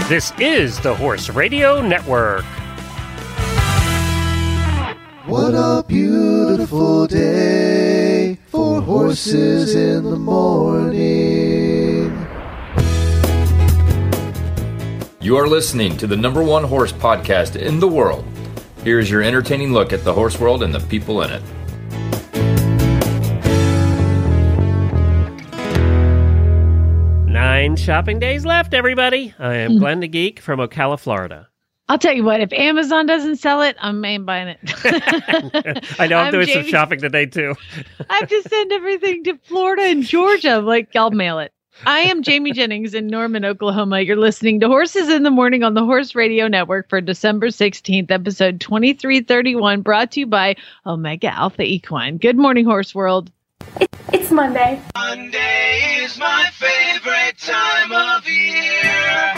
This is the Horse Radio Network. What a beautiful day for horses in the morning. You are listening to the number one horse podcast in the world. Here's your entertaining look at the horse world and the people in it. 9 shopping days left, everybody. I am Glenn the Geek from Ocala, Florida. I'll tell you what, if Amazon doesn't sell it, I ain't buying it. I know I'm doing some shopping today, too. I have to send everything to Florida and Georgia. Like, I'll mail it. I am Jamie Jennings in Norman, Oklahoma. You're listening to Horses in the Morning on the Horse Radio Network for December 16th, episode 2331, brought to you by Omega Alpha Equine. Good morning, Horse World. It's Monday. Monday is my favorite time of year.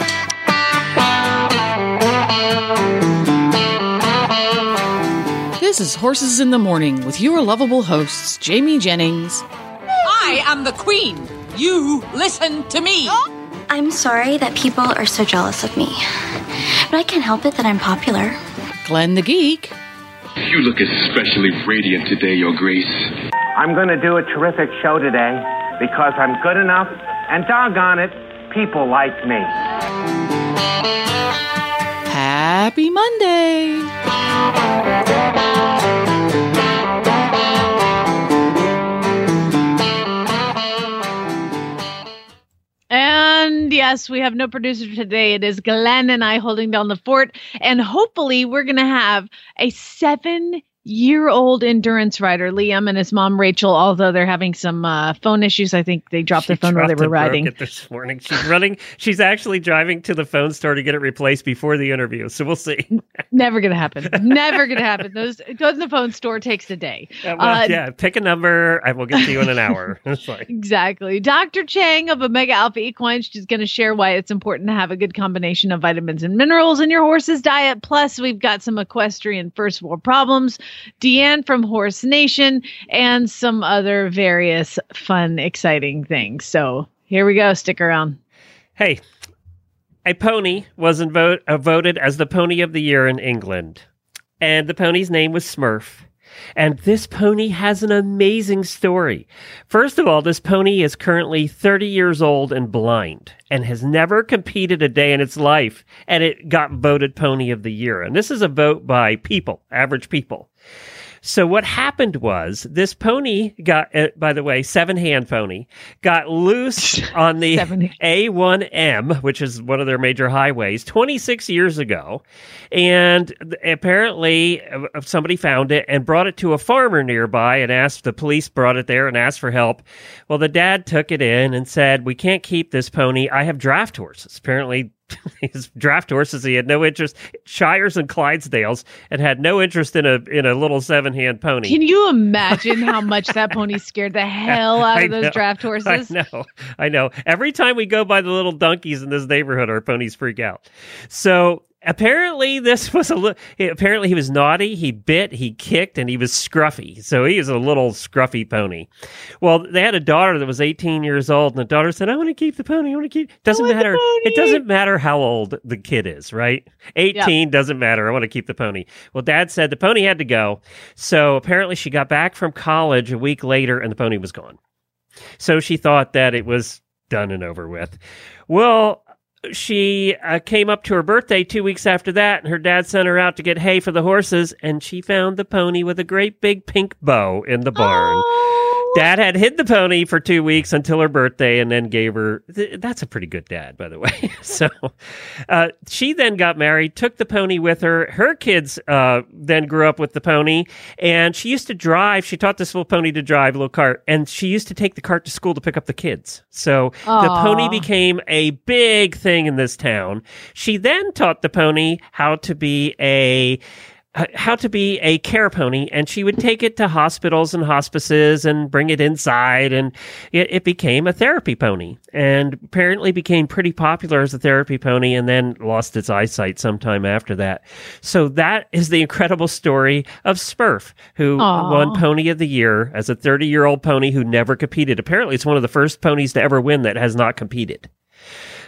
This is Horses in the Morning with your lovable hosts, Jamie Jennings. I am the queen. You listen to me. I'm sorry that people are so jealous of me, but I can't help it that I'm popular. Glenn the Geek. You look especially radiant today, Your Grace. I'm going to do a terrific show today because I'm good enough, and doggone it, people like me. Happy Monday. And yes, we have no producer today. It is Glenn and I holding down the fort. And hopefully we're going to have a 7-year-old endurance rider, Liam, and his mom, Rachel, although they're having some phone issues. I think they dropped their phone while they were riding. It this morning. She's running. She's actually driving to the phone store to get it replaced before the interview. So we'll see. Never going to happen. Never going to happen. Go to the phone store takes a day. Yeah, pick a number. I will get to you in an hour. Exactly. Dr. Chang of Omega Alpha Equine, she's going to share why it's important to have a good combination of vitamins and minerals in your horse's diet. Plus, we've got some equestrian first world problems, Deanne from Horse Nation, and some other various fun, exciting things. So here we go. Stick around. Hey, a pony wasn't voted as the pony of the year in England, and the pony's name was Smurf. And this pony has an amazing story. First of all, this pony is currently 30 years old and blind and has never competed a day in its life, and it got voted Pony of the Year. And this is a vote by people, average people. So what happened was this pony got, by the way, 7-hand pony, got loose on the A1M, which is one of their major highways, 26 years ago. And apparently somebody found it and brought it to a farmer nearby and the police brought it there and asked for help. Well, the dad took it in and said, "We can't keep this pony. I have draft horses." Apparently, his draft horses, he had no interest, Shires and Clydesdales, and had no interest in a little 7-hand pony. Can you imagine how much that pony scared the hell out of those draft horses? I know. Every time we go by the little donkeys in this neighborhood, our ponies freak out. So apparently apparently he was naughty, he bit, he kicked, and he was scruffy. So he was a little scruffy pony. Well, they had a daughter that was 18 years old, and the daughter said, "I want to keep the pony, I want to keep." It doesn't matter how old the kid is, right? 18 doesn't matter. I want to keep the pony. Well, Dad said the pony had to go. So apparently she got back from college a week later, and the pony was gone. So she thought that it was done and over with. Well, she came up to her birthday 2 weeks after that, and her dad sent her out to get hay for the horses, and she found the pony with a great big pink bow in the barn. Oh. Dad had hid the pony for 2 weeks until her birthday and then gave her... That's a pretty good dad, by the way. So she then got married, took the pony with her. Her kids then grew up with the pony, and she used to drive. She taught this little pony to drive a little cart, and she used to take the cart to school to pick up the kids. So the pony became a big thing in this town. She then taught the pony how to be a care pony, and she would take it to hospitals and hospices and bring it inside, and it became a therapy pony, and apparently became pretty popular as a therapy pony, and then lost its eyesight sometime after that. So that is the incredible story of Smurf, who won Pony of the Year as a 30-year-old pony who never competed. Apparently, it's one of the first ponies to ever win that has not competed.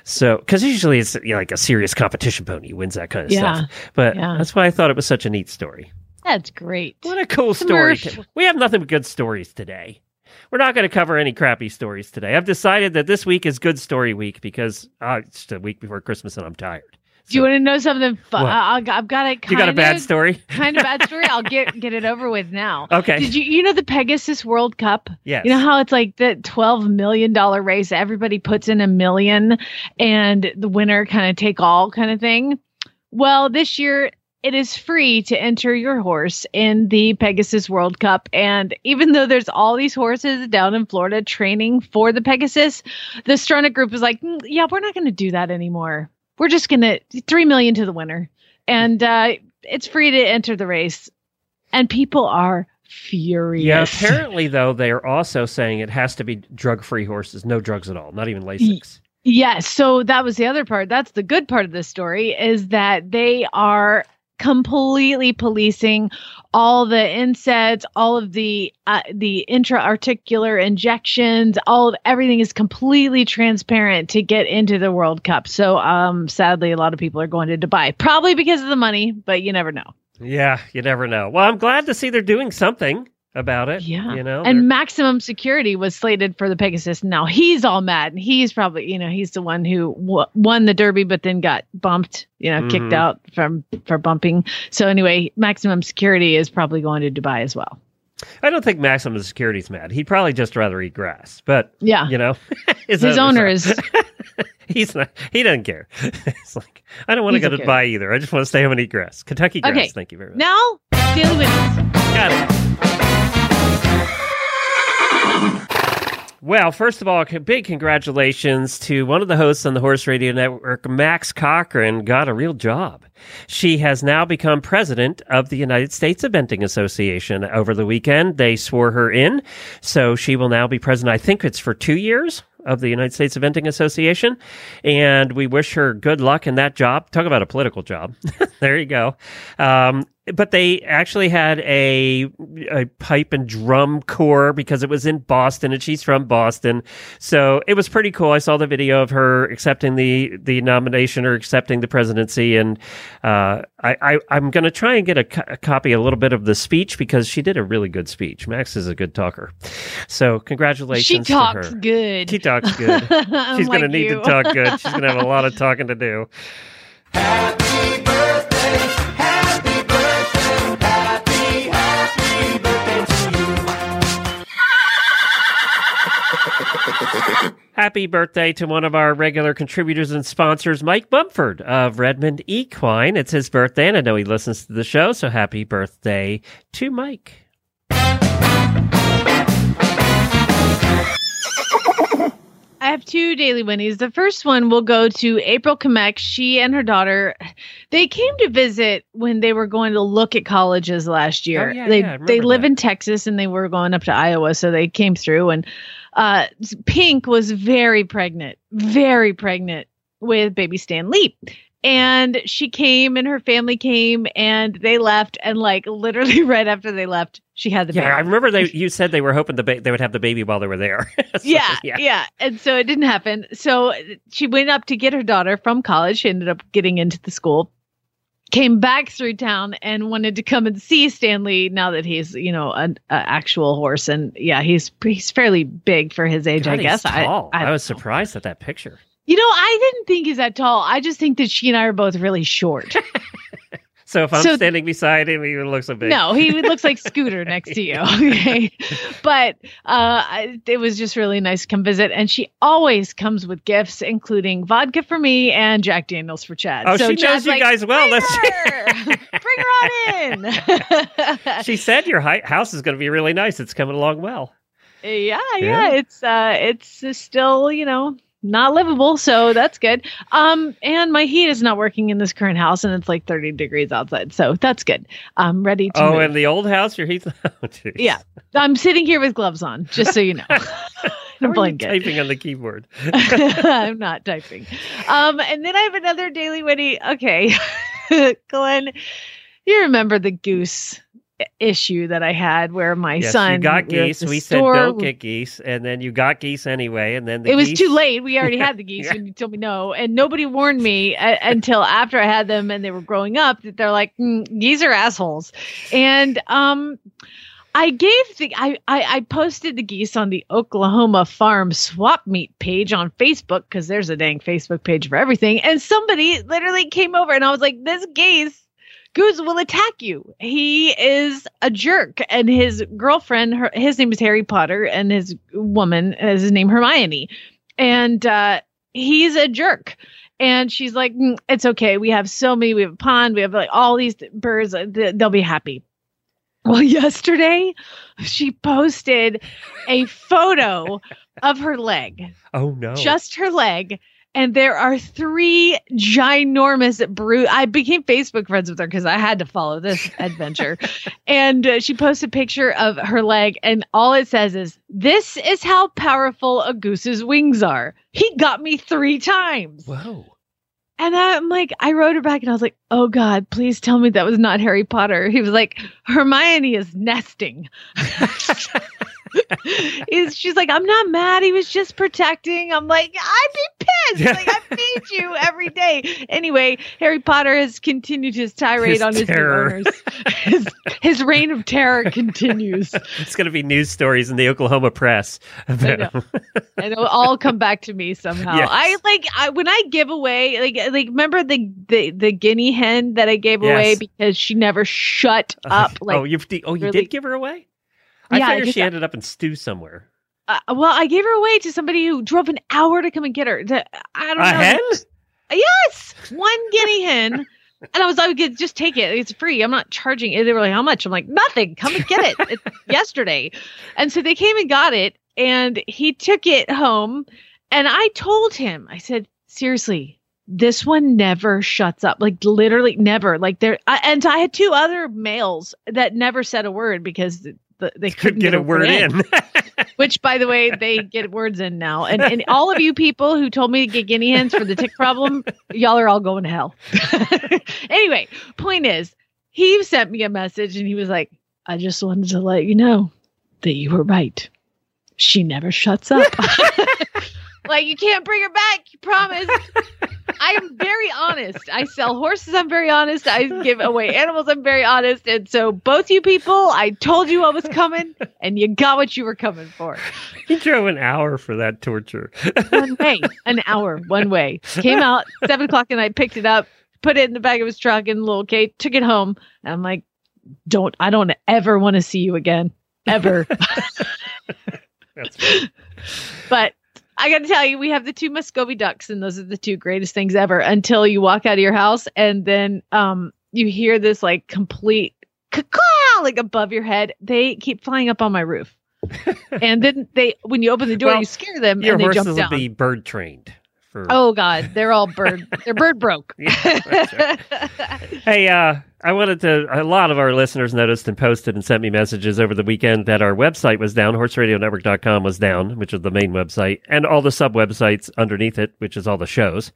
So, because usually it's like a serious competition pony wins that kind of stuff. But that's why I thought it was such a neat story. That's great. What a cool story. We have nothing but good stories today. We're not going to cover any crappy stories today. I've decided that this week is good story week because it's the week before Christmas and I'm tired. Do you want to know something fun? I've got it. You got a bad story? Kind of bad story. I'll get it over with now. Okay. Did you know the Pegasus World Cup? Yes. You know how it's like the $12 million race? Everybody puts in $1 million and the winner kind of take all kind of thing. Well, this year it is free to enter your horse in the Pegasus World Cup. And even though there's all these horses down in Florida training for the Pegasus, the Stronach Group is like, yeah, we're not going to do that anymore. We're just going to $3 million to the winner. And it's free to enter the race. And people are furious. Yeah, apparently, though, they're also saying it has to be drug-free horses. No drugs at all, not even Lasix. Yes. So that was the other part. That's the good part of the story, is that they are completely policing all the NSAIDs, all of the intra-articular injections, everything is completely transparent to get into the World Cup. So sadly, a lot of people are going to Dubai, probably because of the money, but you never know. Yeah, you never know. Well, I'm glad to see they're doing something about it. Yeah. You know, and Maximum Security was slated for the Pegasus. Now he's all mad, and he's probably, he's the one who won the Derby, but then got bumped, kicked out for bumping. So anyway, Maximum Security is probably going to Dubai as well. I don't think Maximum Security's mad. He'd probably just rather eat grass, but yeah, his owner is. He's not. He doesn't care. It's like, I don't want to go to Dubai either. I just want to stay home and eat grass. Kentucky grass. Okay. Thank you very much. Now, Daily Winnings. Got it. Well, first of all, big congratulations to one of the hosts on the Horse Radio Network, Max Cochran, got a real job. She has now become president of the United States Eventing Association. Over the weekend, they swore her in, so she will now be president. I think it's for 2 years of the United States Eventing Association, and we wish her good luck in that job. Talk about a political job. There you go. But they actually had a pipe and drum corps because it was in Boston, and she's from Boston. So it was pretty cool. I saw the video of her accepting the nomination or accepting the presidency, and I'm going to try and get a copy, a little bit of the speech, because she did a really good speech. Max is a good talker. So congratulations to her. She talks good. She talks good. She's going to need to talk good. She's going to have a lot of talking to do. Happy birthday, happy birthday, happy birthday to you. Happy birthday to one of our regular contributors and sponsors, Mike Bumford of Redmond Equine. It's his birthday, and I know he listens to the show, so happy birthday to Mike. I have 2 daily winnies. The first one will go to April Kamek. She and her daughter, they came to visit when they were going to look at colleges last year. They live in Texas, and they were going up to Iowa, so they came through. And Pink was very pregnant with baby Stan Lee. And she came, and her family came, and they left, and literally right after they left, she had the baby. Yeah, I remember you said they were hoping they would have the baby while they were there. So, yeah. And so it didn't happen. So she went up to get her daughter from college. She ended up getting into the school, came back through town, and wanted to come and see Stanley now that he's, an actual horse. And yeah, he's fairly big for his age, God, I guess. He's tall. I was know. surprised at that picture. I didn't think he's that tall. I just think that she and I are both really short. So if I'm standing beside him, he looks so big. No, he looks like Scooter next to you. Okay. But it was just really nice to come visit. And she always comes with gifts, including vodka for me and Jack Daniels for Chad. Oh, so she knows you guys well. Bring her on in. She said your house is going to be really nice. It's coming along well. Yeah. It's still, not livable, so that's good. And my heat is not working in this current house, and it's 30 degrees outside, so that's good. I'm ready to move. In the old house, your heat's... Oh, yeah. I'm sitting here with gloves on, just so you know. I'm typing on the keyboard. I'm not typing. And then I have another daily witty. Okay. Glenn, you remember the goose issue that I had where my Yes, son you got geese. We said store- don't get geese, and then you got geese anyway, and then the it was geese... too late. We already had the geese when you told me no, and nobody warned me until after I had them and they were growing up that they're like, geese are assholes. And I posted the geese on the Oklahoma Farm Swap Meet page on Facebook, because there's a dang Facebook page for everything. And somebody literally came over and I was like, this goose will attack you. He is a jerk. And his girlfriend, his name is Harry Potter, and his woman is his name Hermione. And he's a jerk. And she's like, it's okay. We have a pond. We have like all these birds. They'll be happy. Well, yesterday she posted a photo of her leg. Oh, no. Just her leg. And there are 3 ginormous I became Facebook friends with her because I had to follow this adventure. And she posted a picture of her leg. And all it says is, this is how powerful a goose's wings are. He got me 3 times. Whoa. And I'm like, I wrote her back and I was like, oh God, please tell me that was not Harry Potter. He was like, Hermione is nesting. She's like, I'm not mad. He was just protecting. I'm like, I'd be pissed. Like, I feed you every day. Anyway, Harry Potter has continued his tirade on his new owners. His reign of terror continues. It's going to be news stories in the Oklahoma press. I know. And it'll all come back to me somehow. Yes. When I give away, like remember the guinea hen that I gave away because she never shut up. You did give her away? I figured she ended up in stew somewhere. Well, I gave her away to somebody who drove an hour to come and get her. I don't know. Hen? Yes, 1 guinea hen. And I was like, just take it. It's free. I'm not charging it. They were like, how much? I'm like, nothing. Come and get it. It's yesterday. And so they came and got it, and he took it home. And I told him, I said, seriously, this one never shuts up. Like, literally never. Like, and I had 2 other males that never said a word because they couldn't get a word in. Which, by the way, they get words in now. And all of you people who told me to get guinea hens for the tick problem, y'all are all going to hell. Anyway, point is, he sent me a message and he was like, I just wanted to let you know that you were right. She never shuts up. Like, you can't bring her back. You promise. I am very honest. I sell horses. I'm very honest. I give away animals. I'm very honest. And so both you people, I told you what was coming, and you got what you were coming for. He drove an hour for that torture. One way. An hour. One way. Came out 7 o'clock and I picked it up, put it in the back of his truck in the little cage, took it home. And I'm like, I don't ever want to see you again. Ever. That's funny. But I got to tell you, we have the 2 Muscovy ducks, and those are the 2 greatest things ever until you walk out of your house and then you hear this like complete caw like above your head. They keep flying up on my roof. And then when you open the door, you scare them and they jump down. Your horses will be bird trained. Oh God, they're all they're bird broke. Right. Hey, a lot of our listeners noticed and posted and sent me messages over the weekend that our website was down. HorseRadioNetwork.com was down, which is the main website, and all the sub-websites underneath it, which is all the shows.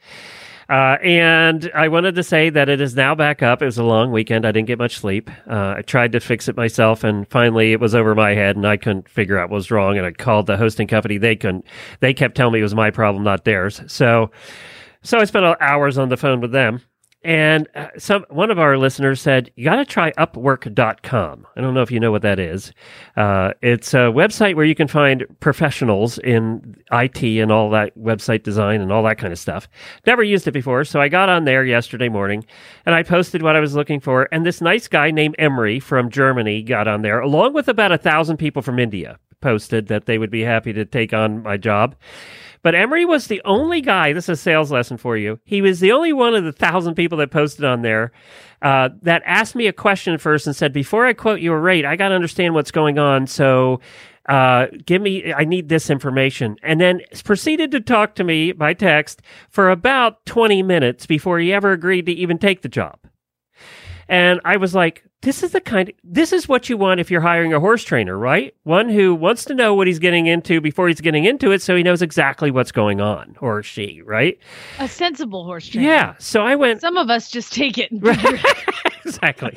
And I wanted to say that it is now back up. It was a long weekend. I didn't get much sleep. I tried to fix it myself, and finally it was over my head, and I couldn't figure out what was wrong. And I called the hosting company. They kept telling me it was my problem, not theirs. So I spent hours on the phone with them. And one of our listeners said, you got to try Upwork.com. I don't know if you know what that is. It's a website where you can find professionals in IT and all that, website design and all that kind of stuff. Never used it before, so I got on there yesterday morning, and I posted what I was looking for. And this nice guy named Emery from Germany got on there, along with about 1,000 people from India, posted that they would be happy to take on my job. But Emery was the only guy, this is a sales lesson for you, he was the only one of the 1,000 people that posted on there that asked me a question first and said, before I quote you a rate, I got to understand what's going on, so I need this information. And then proceeded to talk to me by text for about 20 minutes before he ever agreed to even take the job. And I was like, this is what you want if you're hiring a horse trainer, right? One who wants to know what he's getting into before he's getting into it so he knows exactly what's going on, or she, right? A sensible horse trainer. Yeah. So I went. Some of us just take it. Exactly.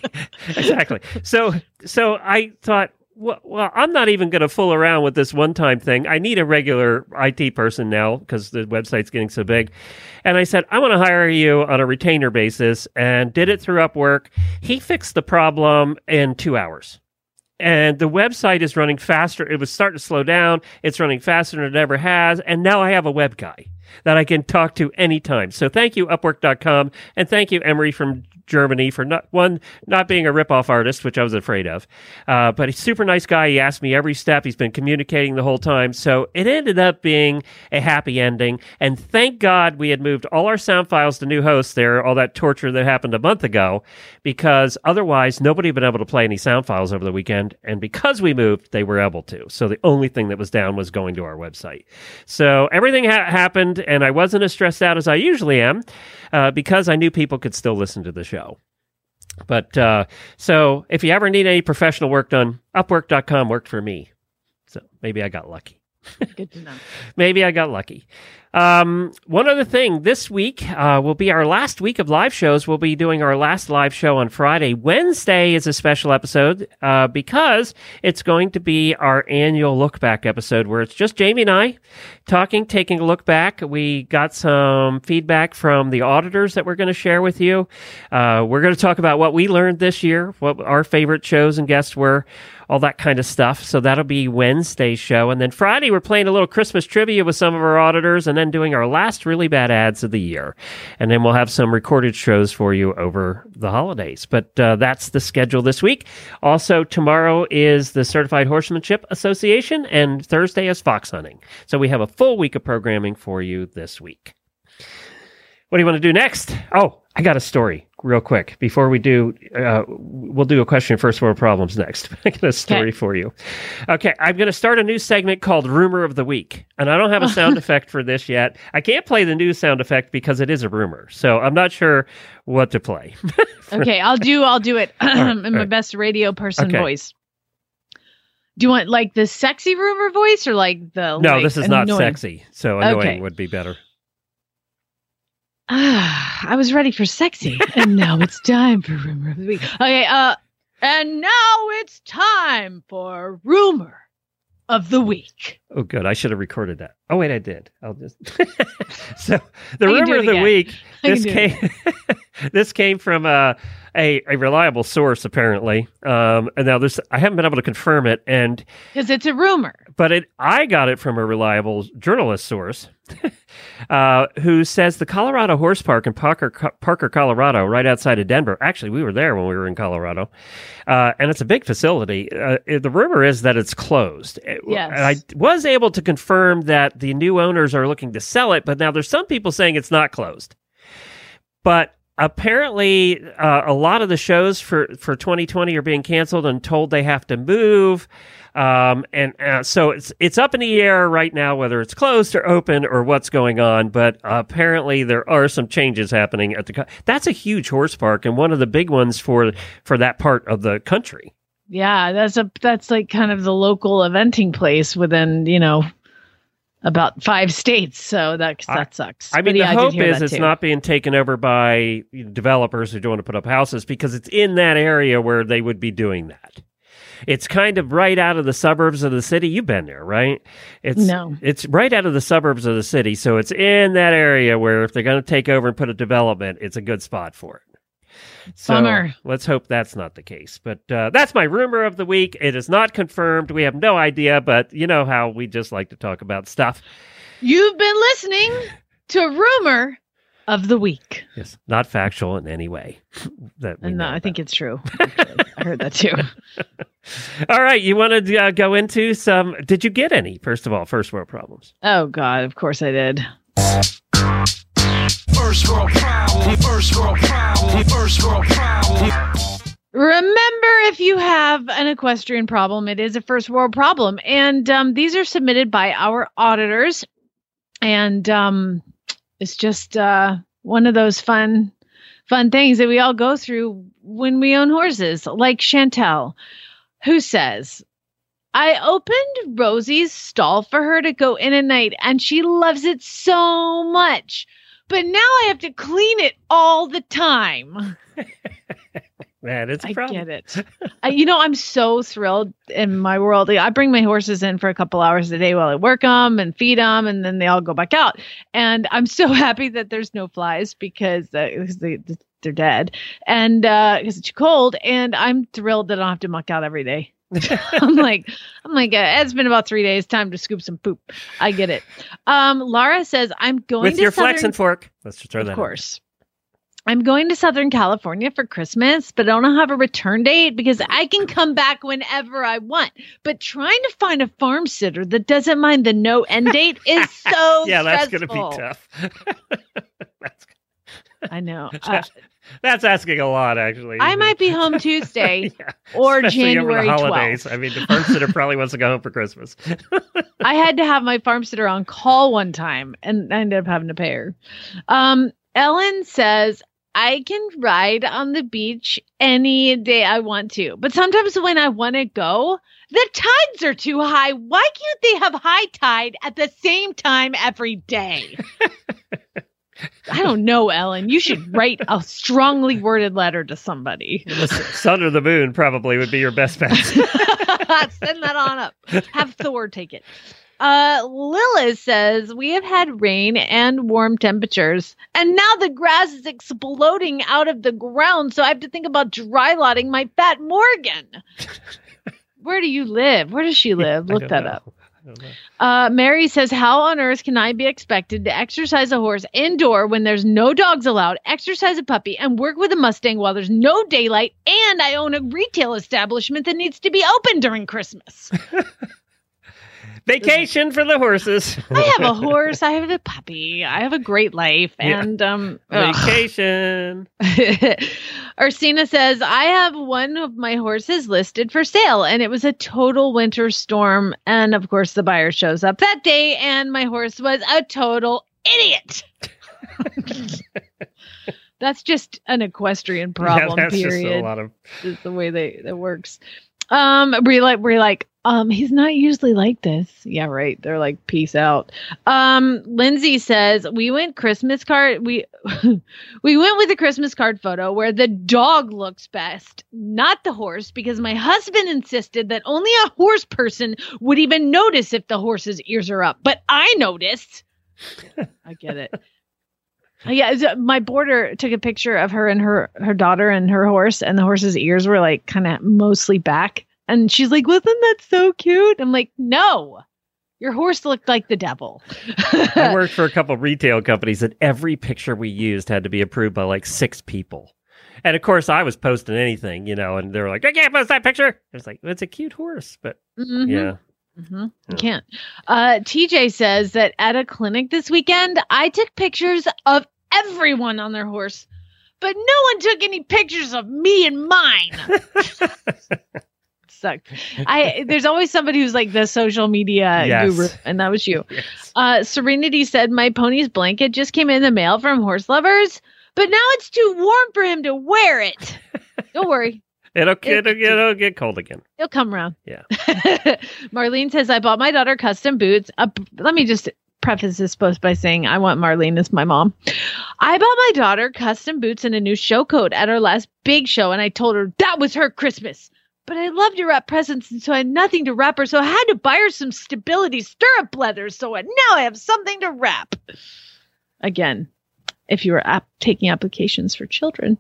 So I thought, well, I'm not even going to fool around with this one-time thing. I need a regular IT person now because the website's getting so big. And I said, I want to hire you on a retainer basis, and did it through Upwork. He fixed the problem in 2 hours. And the website is running faster. It was starting to slow down. It's running faster than it ever has. And now I have a web guy that I can talk to anytime. So thank you, Upwork.com. And thank you, Emery from Germany, for not being a ripoff artist, which I was afraid of. But he's a super nice guy. He asked me every step. He's been communicating the whole time. So it ended up being a happy ending. And thank God we had moved all our sound files to new hosts there, all that torture that happened a month ago, because otherwise nobody had been able to play any sound files over the weekend. And because we moved, they were able to. So the only thing that was down was going to our website. So everything happened, and I wasn't as stressed out as I usually am because I knew people could still listen to the show. But so if you ever need any professional work done, Upwork.com worked for me. So maybe I got lucky. Good to know. Maybe I got lucky. One other thing, this week will be our last week of live shows. We'll be doing our last live show on Friday. Wednesday is a special episode because it's going to be our annual look back episode where it's just Jamie and I talking, taking a look back. We got some feedback from the auditors that we're going to share with you. We're going to talk about what we learned this year, what our favorite shows and guests were, all that kind of stuff. So that'll be Wednesday's show. And then Friday, we're playing a little Christmas trivia with some of our auditors and then doing our last really bad ads of the year. And then we'll have some recorded shows for you over the holidays. But that's the schedule this week. Also, tomorrow is the Certified Horsemanship Association, and Thursday is fox hunting. So we have a full week of programming for you this week. What do you want to do next? Oh, I got a story real quick. Before we do, we'll do a question first world problems next. I got a story for you. Okay, I'm going to start a new segment called Rumor of the Week. And I don't have a sound effect for this yet. I can't play the new sound effect because it is a rumor. So I'm not sure what to play. Okay, I'll do it in my best radio person voice. Do you want like the sexy rumor voice or like the No, this is annoying? Not sexy. So annoying would be better. I was ready for sexy, and now it's time for Rumor of the Week. Okay, and now it's time for Rumor of the Week. Oh, good. I should have recorded that. Oh, wait, I did. I'll just... So, the Rumor of the Week, this came from a reliable source, apparently. And now I haven't been able to confirm it. And because it's a rumor. But I got it from a reliable journalist source who says the Colorado Horse Park in Parker, Colorado, right outside of Denver. Actually, we were there when we were in Colorado. And it's a big facility. The rumor is that it's closed. Yes. And I was able to confirm that the new owners are looking to sell it, but now there's some people saying it's not closed. But apparently, a lot of the shows for 2020 are being canceled and told they have to move. So it's up in the air right now, whether it's closed or open or what's going on. But apparently there are some changes happening that's a huge horse park and one of the big ones for that part of the country. Yeah, that's like kind of the local eventing place within, about 5 states. So that sucks. I mean, the hope is it's not being taken over by developers who don't want to put up houses because it's in that area where they would be doing that. It's kind of right out of the suburbs of the city. You've been there, right? No. It's right out of the suburbs of the city. So it's in that area where if they're going to take over and put a development, it's a good spot for it. So Bummer. Let's hope that's not the case. But that's my rumor of the week. It is not confirmed. We have no idea, but you know how we just like to talk about stuff. You've been listening to Rumor of the Week. Yes, not factual in any way. I think it's true. Actually. I heard that too. All right, you want to go into some... Did you get any, first of all, first world problems? Oh, God, of course I did. First world problem, first world problem, first world problem. Remember, if you have an equestrian problem, it is a first world problem. And these are submitted by our auditors. And it's just one of those fun fun things that we all go through when we own horses, like Chantel, who says, I opened Rosie's stall for her to go in at night, and she loves it so much. But now I have to clean it all the time. Man, it's a problem. I get it. I'm so thrilled in my world. I bring my horses in for a couple hours a day while I work them and feed them, and then they all go back out. And I'm so happy that there's no flies because they're dead, and because it's too cold. And I'm thrilled that I don't have to muck out every day. I'm like, it's been about 3 days. Time to scoop some poop. I get it. Laura says, I'm going with to your Southern... flex and fork. Let's just throw that. Of course. I'm going to Southern California for Christmas, but I don't have a return date because I can come back whenever I want. But trying to find a farm sitter that doesn't mind the no end date is so yeah, that's stressful. going to be tough. I know. That's asking a lot, actually. I might be home Tuesday or especially January over the holidays. 12th. I mean, the farm sitter probably wants to go home for Christmas. I had to have my farm sitter on call one time, and I ended up having to pay her. Ellen says, I can ride on the beach any day I want to, but sometimes when I want to go, the tides are too high. Why can't they have high tide at the same time every day? I don't know, Ellen. You should write a strongly worded letter to somebody. The sun or the moon probably would be your best bet. Send that on up. Have Thor take it. Lilith says, we have had rain and warm temperatures, and now the grass is exploding out of the ground, so I have to think about dry lotting my fat Morgan. Where do you live? Where does she live? Look that up. Mary says, how on earth can I be expected to exercise a horse indoor when there's no dogs allowed, exercise a puppy, and work with a Mustang while there's no daylight, and I own a retail establishment that needs to be open during Christmas? Vacation for the horses. I have a horse. I have a puppy. I have a great life. And vacation. Ursina says, I have one of my horses listed for sale, and it was a total winter storm. And of course, the buyer shows up that day, and my horse was a total idiot. That's just an equestrian problem. Yeah, that's period. just a lot of. Is the way that works. We're like, he's not usually like this. Yeah, right. They're like, peace out. Lindsay says, we went Christmas card. We went with a Christmas card photo where the dog looks best, not the horse, because my husband insisted that only a horse person would even notice if the horse's ears are up. But I noticed. I get it. Yeah, my boarder took a picture of her and her daughter and her horse, and the horse's ears were like kind of mostly back. And she's like, wasn't that so cute? I'm like, no, your horse looked like the devil. I worked for a couple of retail companies, and every picture we used had to be approved by like 6 people. And of course, I was posting anything, and they were like, I can't post that picture. I was like, well, it's a cute horse, but yeah. Mm-hmm. You can't. TJ says that at a clinic this weekend, I took pictures of everyone on their horse, but no one took any pictures of me and mine. Sucked. There's always somebody who's like the social media guru, and that was you. Yes. Serenity said, my pony's blanket just came in the mail from Horse Lovers, but now it's too warm for him to wear it. Don't worry. It'll get cold again. It'll come around. Yeah. Marlene says, I bought my daughter custom boots. Let me just preface this post by saying I want Marlene as my mom. I bought my daughter custom boots and a new show coat at our last big show, and I told her that was her Christmas. But I love to wrap presents, and so I had nothing to wrap her, so I had to buy her some Stability stirrup leather, so now I have something to wrap. Again, if you were taking applications for children.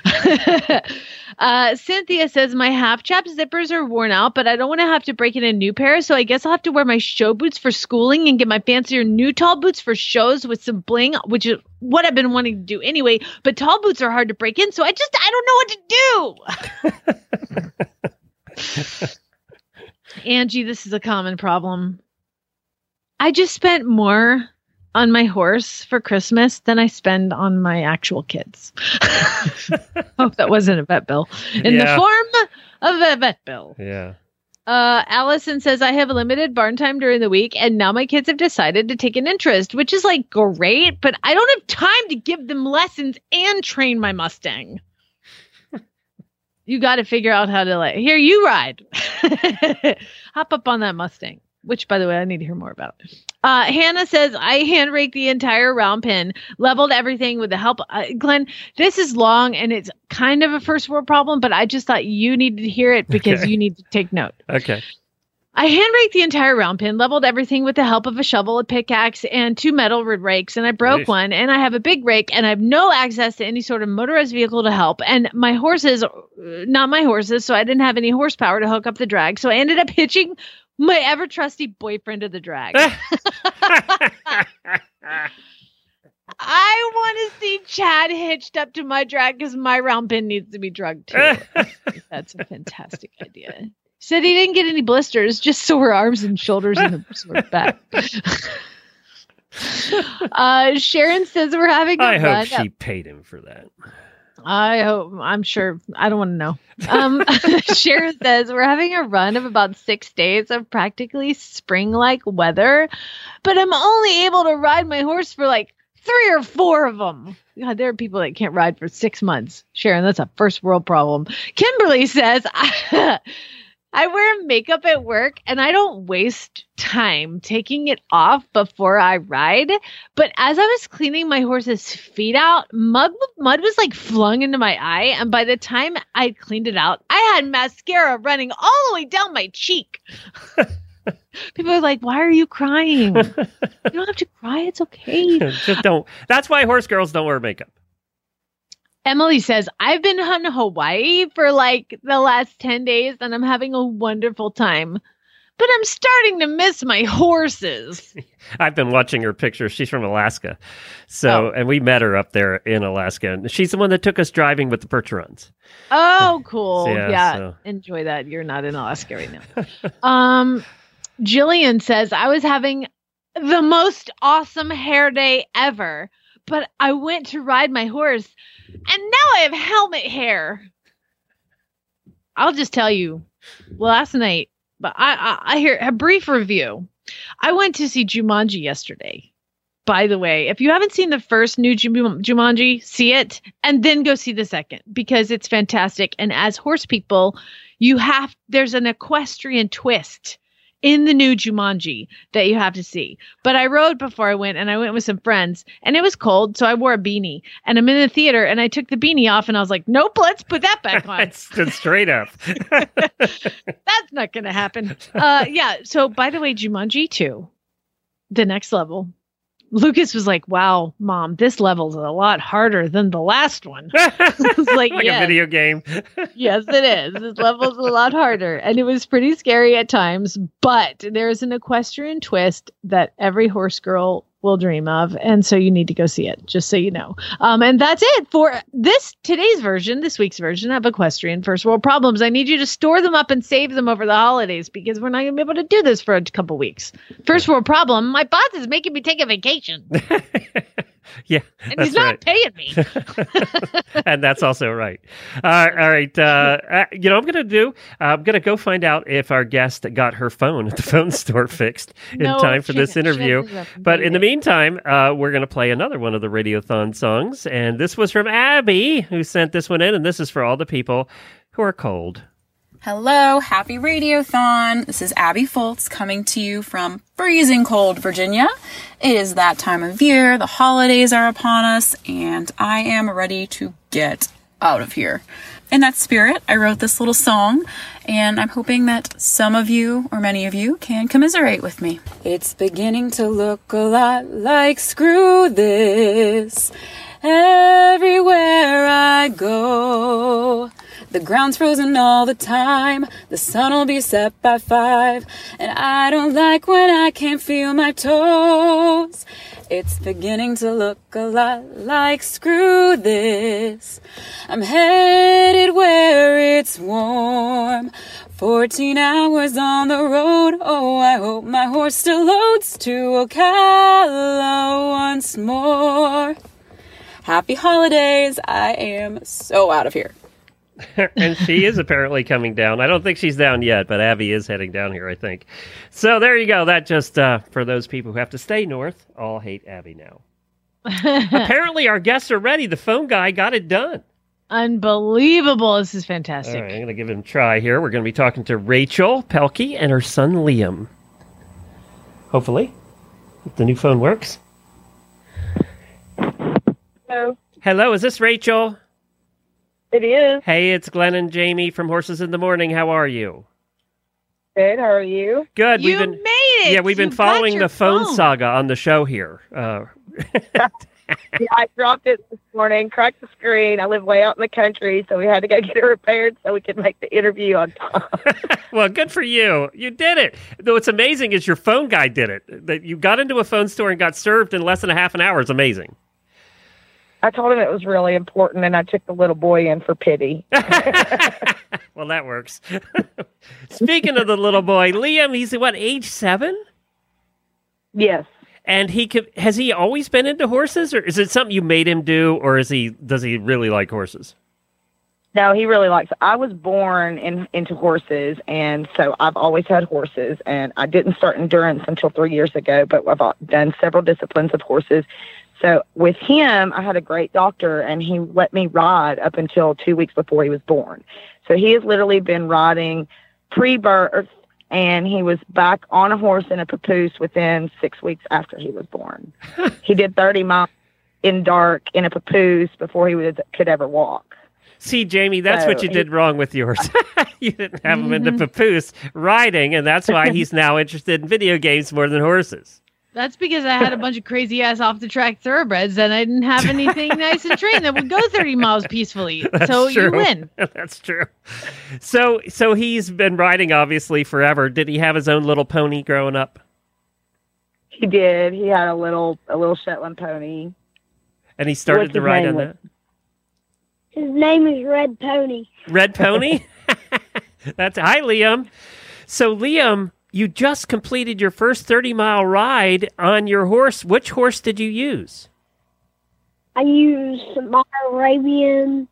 Cynthia says, my half-chap zippers are worn out, but I don't want to have to break in a new pair, so I guess I'll have to wear my show boots for schooling and get my fancier new tall boots for shows with some bling, which is what I've been wanting to do anyway, but tall boots are hard to break in, so I don't know what to do. Angie, this is a common problem. I just spent more on my horse for Christmas than I spend on my actual kids. Hope that wasn't a vet bill. In the form of a vet bill. Yeah. Allison says, I have limited barn time during the week, and now my kids have decided to take an interest, which is like great, but I don't have time to give them lessons and train my Mustang. You got to figure out how to here, you ride. Hop up on that Mustang, which, by the way, I need to hear more about. Hannah says, I hand raked the entire round pen, leveled everything with the help. Glenn, this is long and it's kind of a first world problem, but I just thought you needed to hear it because you need to take note. Okay. I hand raked the entire round pen, leveled everything with the help of a shovel, a pickaxe, and 2 metal rakes, and I broke one, and I have a big rake, and I have no access to any sort of motorized vehicle to help, and my horses, not my horses, so I didn't have any horsepower to hook up the drag, so I ended up hitching my ever-trusty boyfriend to the drag. I want to see Chad hitched up to my drag because my round pin needs to be drugged too. That's a fantastic idea. Said he didn't get any blisters, just sore arms and shoulders and a sore back. Sharon says we're having a I run. hope she paid him for that. I hope. I'm sure. I don't want to know. Sharon says we're having a run of about 6 days of practically spring-like weather, but I'm only able to ride my horse for like 3 or 4 of them. God, there are people that can't ride for 6 months. Sharon, that's a first world problem. Kimberly says, I wear makeup at work and I don't waste time taking it off before I ride. But as I was cleaning my horse's feet out, mud was like flung into my eye. And by the time I cleaned it out, I had mascara running all the way down my cheek. People are like, why are you crying? You don't have to cry. It's okay. Just don't. That's why horse girls don't wear makeup. Emily says, I've been in Hawaii for like the last 10 days and I'm having a wonderful time. But I'm starting to miss my horses. I've been watching her pictures. She's from Alaska. And we met her up there in Alaska. And she's the one that took us driving with the Percherons. Oh, cool. So. Enjoy that. You're not in Alaska right now. Jillian says, I was having the most awesome hair day ever, but I went to ride my horse and now I have helmet hair. I'll just tell you, last night, but I hear a brief review. I went to see Jumanji yesterday. By the way, if you haven't seen the first new Jumanji, see it and then go see the second because it's fantastic. And as horse people, there's an equestrian twist in the new Jumanji that you have to see. But I rode before I went and I went with some friends and it was cold. So I wore a beanie and I'm in the theater and I took the beanie off and I was like, nope, let's put that back on. It's straight up. That's not going to happen. So by the way, Jumanji 2, the next level, Lucas was like, wow, Mom, this level's a lot harder than the last one. I was like a video game. Yes, it is. This level's a lot harder. And it was pretty scary at times, but there's an equestrian twist that every horse girl will dream of. And so you need to go see it, just so you know. And that's it for this week's version of Equestrian First World Problems. I need you to store them up and save them over the holidays because we're not going to be able to do this for a couple weeks. First world problem, my boss is making me take a vacation. Yeah, and he's not paying me. And that's also right. All right. You know what I'm going to go find out if our guest got her phone at the phone store fixed in time for this interview. But in the meantime, we're going to play another one of the Radiothon songs. And this was from Abby, who sent this one in. And this is for all the people who are cold. Hello, happy Radiothon. This is Abby Foltz coming to you from freezing cold Virginia. It is that time of year, the holidays are upon us, and I am ready to get out of here. In that spirit, I wrote this little song, and I'm hoping that some of you, or many of you, can commiserate with me. It's beginning to look a lot like Screw This everywhere I go. The ground's frozen all the time, the sun will be set by 5, and I don't like when I can't feel my toes. It's beginning to look a lot like Screw This. I'm headed where it's warm, 14 hours on the road. Oh, I hope my horse still loads to Ocala once more. Happy holidays, I am so out of here. And she is apparently coming down. I don't think she's down yet, but Abby is heading down here, I think. So there you go. That just, for those people who have to stay north, all hate Abby now. Apparently our guests are ready. The phone guy got it done. Unbelievable. This is fantastic. All right, I'm going to give him a try here. We're going to be talking to Rachel Pelkey and her son Liam. Hopefully, if the new phone works. Hello. Hello, is this Rachel? It is. Hey, it's Glenn and Jamie from Horses in the Morning. How are you? Good. How are you? Good. You made it. Yeah, we've been following the phone saga on the show here. Yeah, I dropped it this morning, cracked the screen. I live way out in the country, so we had to go get it repaired so we could make the interview on time. Well, good for you. You did it. Though what's amazing is your phone guy did it. That you got into a phone store and got served in less than a half an hour is amazing. I told him it was really important, and I took the little boy in for pity. Well, that works. Speaking of the little boy, Liam, he's what, age 7? Yes. And has he always been into horses, or is it something you made him do, or does he really like horses? No, he really likes it. I was born into horses, and so I've always had horses, and I didn't start endurance until 3 years ago, but I've done several disciplines of horses. So with him, I had a great doctor, and he let me ride up until 2 weeks before he was born. So he has literally been riding pre-birth, and he was back on a horse in a papoose within 6 weeks after he was born. He did 30 miles in dark in a papoose before he could ever walk. See, Jamie, that's what you did wrong with yours. You didn't have him in the papoose riding, and that's why he's now interested in video games more than horses. That's because I had a bunch of crazy ass off the track thoroughbreds and I didn't have anything nice and trained that would go 30 miles peacefully. That's so true. You win. That's true. So he's been riding obviously forever. Did he have his own little pony growing up? He did. He had a little Shetland pony. And he started to ride on that? His name is Red Pony. Red Pony? Hi, Liam. So, Liam, you just completed your first 30-mile ride on your horse. Which horse did you use? I used my Arabian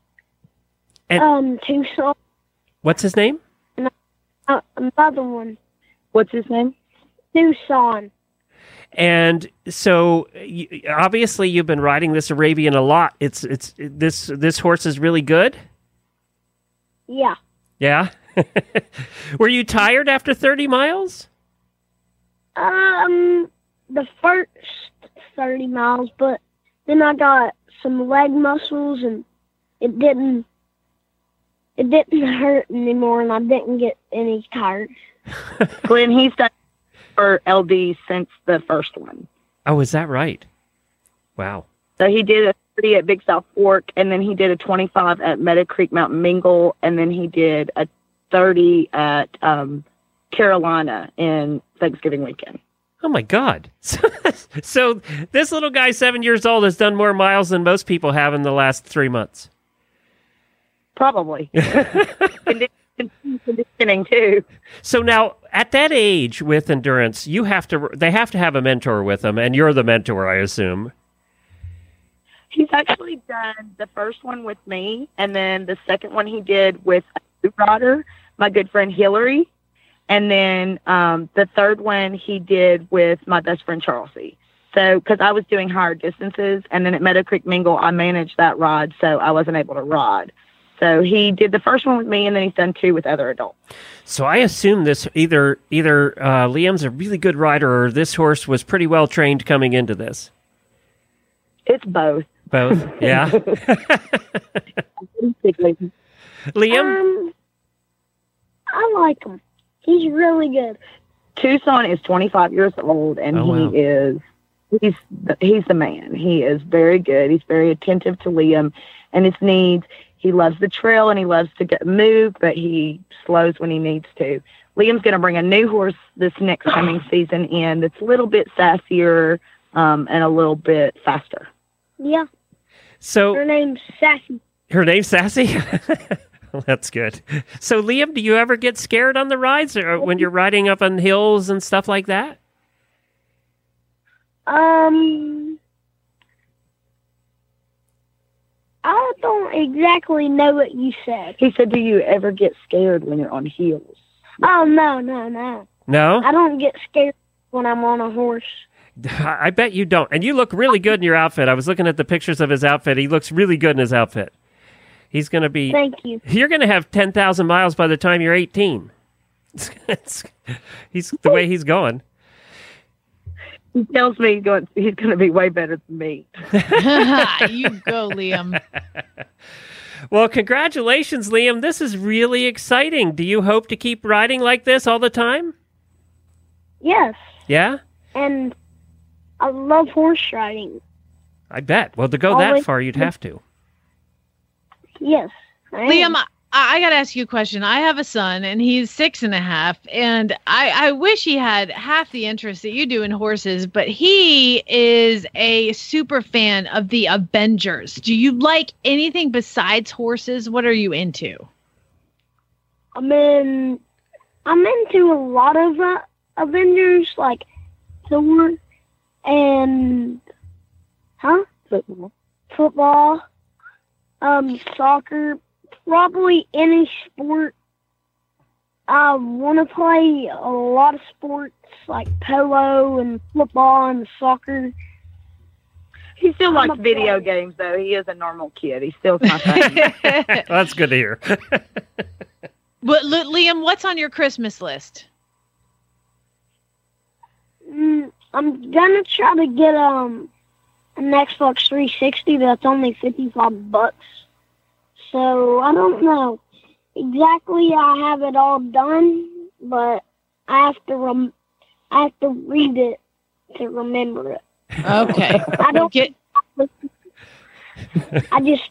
Tucson. What's his name? And another one. What's his name? Tucson. And so, obviously, you've been riding this Arabian a lot. This horse is really good? Yeah. Yeah? Were you tired after 30 miles? The first 30 miles, but then I got some leg muscles and it didn't hurt anymore and I didn't get any tired. Glenn, he's done for LD since the first one. Oh, is that right? Wow. So he did a 30 at Big South Fork, and then he did a 25 at Meadow Creek Mountain Mingle, and then he did a 30 at Carolina in Thanksgiving weekend. Oh, my God. So this little guy, 7 years old, has done more miles than most people have in the last 3 months. Probably. Conditioning, too. So now, at that age with endurance, they have to have a mentor with them, and you're the mentor, I assume. He's actually done the first one with me, and then the second one he did with a new rider, my good friend Hillary, and then the third one he did with my best friend Charlesy. So, because I was doing higher distances, and then at Meadow Creek Mingle, I managed that ride, so I wasn't able to ride. So he did the first one with me, and then he's done 2 with other adults. So I assume this either Liam's a really good rider, or this horse was pretty well trained coming into this. It's both. Both, yeah. Liam? I like him. He's really good. Tucson is 25 years old, and he's the man. He is very good. He's very attentive to Liam and his needs. He loves the trail, and he loves to move, but he slows when he needs to. Liam's going to bring a new horse this next coming season in that's a little bit sassier and a little bit faster. Yeah. So her name's Sassy. Her name's Sassy? Well, that's good. So, Liam, do you ever get scared on the rides or when you're riding up on hills and stuff like that? I don't exactly know what you said. He said, do you ever get scared when you're on heels? Oh, no. No? I don't get scared when I'm on a horse. I bet you don't. And you look really good in your outfit. I was looking at the pictures of his outfit. He looks really good in his outfit. He's going to be... Thank you. You're going to have 10,000 miles by the time you're 18. He's the way he's going. He tells me he's going to be way better than me. You go, Liam. Well, congratulations, Liam. This is really exciting. Do you hope to keep riding like this all the time? Yes. Yeah? And I love horse riding. I bet. Well, to go that far, you'd have to. Yes. Liam, I got to ask you a question. I have a son, and he's 6.5, and I wish he had half the interest that you do in horses, but he is a super fan of the Avengers. Do you like anything besides horses? What are you into? I'm into a lot of Avengers, like Thor and football, soccer. Probably any sport. I want to play a lot of sports like polo and football and soccer. He still likes video games, though. He is a normal kid. He still's my thing. That's good to hear. But Liam, what's on your Christmas list? I'm gonna try to get an Xbox 360. That's only $55. So I don't know exactly. I have it all done, but I have to read it to remember it. Okay. I don't get. I just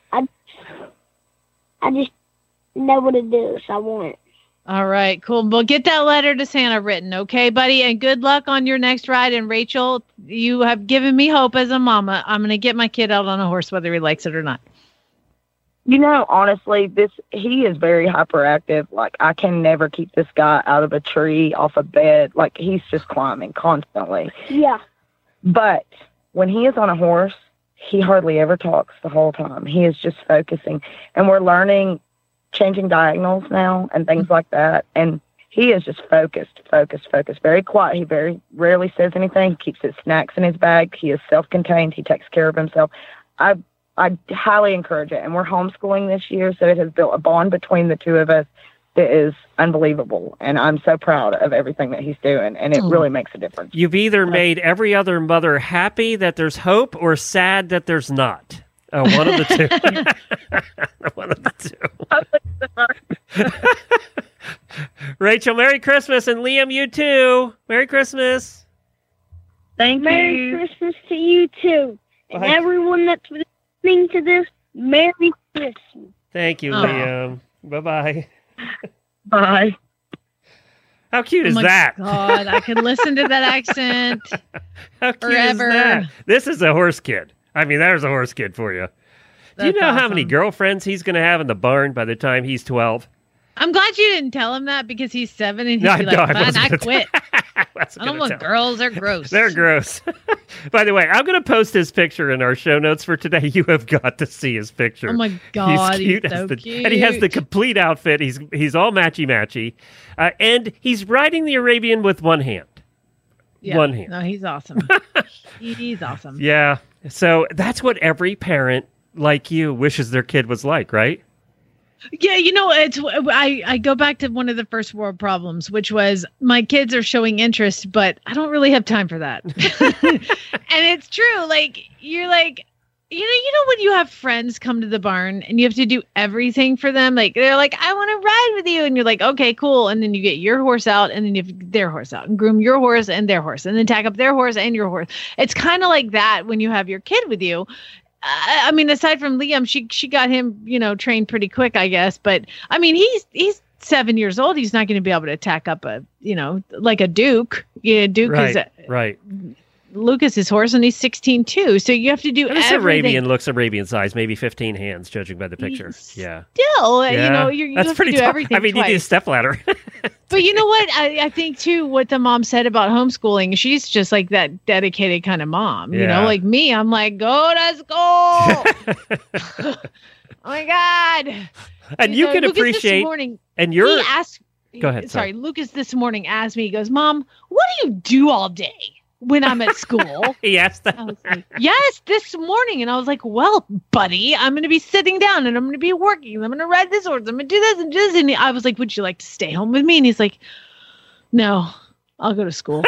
know what it is. I want it. All right, cool. Well, get that letter to Santa written, okay, buddy? And good luck on your next ride. And Rachel, you have given me hope as a mama. I'm going to get my kid out on a horse, whether he likes it or not. You know, honestly, he is very hyperactive. Like, I can never keep this guy out of a tree, off a bed. Like, he's just climbing constantly. Yeah. But when he is on a horse, he hardly ever talks the whole time. He is just focusing. And we're learning changing diagonals now and things like that. And he is just focused, very quiet. He very rarely says anything. He keeps his snacks in his bag. He is self-contained. He takes care of himself. I highly encourage it. And we're homeschooling this year, so it has built a bond between the two of us that is unbelievable. And I'm so proud of everything that he's doing, and it really makes a difference. You've either made every other mother happy that there's hope or sad that there's not. One of the two. One of the two. Rachel, Merry Christmas, and Liam, you too. Merry Christmas. Thank you. Merry Christmas to you too. And everyone that's listening to this, Merry Christmas. Thank you, Liam. Bye-bye. Bye. How cute is that? God, I could listen to that accent How cute forever. is that? This is a horse kid. I mean, there's a horse kid for you. Do you know how many girlfriends he's going to have in the barn by the time he's 12? I'm glad you didn't tell him that because he's 7 and he'd be like, fine, I quit. I don't want girls. They're gross. They're gross. By the way, I'm going to post his picture in our show notes for today. You have got to see his picture. Oh, my God. He's so cute. And he has the complete outfit. He's all matchy-matchy. And he's riding the Arabian with one hand. Yeah. One hand. No, he's awesome. He's awesome. Yeah. So that's what every parent like you wishes their kid was like, right? Yeah, you know, I go back to one of the first world problems, which was my kids are showing interest, but I don't really have time for that. And it's true. Like, you're like, you know when you have friends come to the barn and you have to do everything for them, like they're like, I want to ride with you, and you're like, okay, cool. And then you get your horse out, and then you have their horse out, and groom your horse and their horse, and then tack up their horse and your horse. It's kind of like that when you have your kid with you. I mean, aside from Liam, she got him, trained pretty quick, I guess. But I mean, he's 7 years old. He's not going to be able to tack up like a Duke. Yeah, Duke is right. Lucas's horse, and he's 16 too. So you have to do This everything. Arabian looks Arabian size, maybe 15 hands, judging by the picture. Yeah. Still, Yeah. you know, you That's have pretty to do tall. everything I mean, twice. you need a stepladder. But you know what? I think too, what the mom said about homeschooling, she's just like that dedicated kind of mom. You Yeah. know, like me, I'm like, go to school. Oh my God. And you can Lucas appreciate. This morning, and you're. he asked. Go ahead. Sorry, Lucas this morning asked me, he goes, Mom, what do you do all day when I'm at school? He asked that. I was like, yes, this morning. And I was like, well, buddy, I'm going to be sitting down and I'm going to be working. I'm going to ride this horse. I'm going to do this and this. And I was like, would you like to stay home with me? And he's like, no, I'll go to school.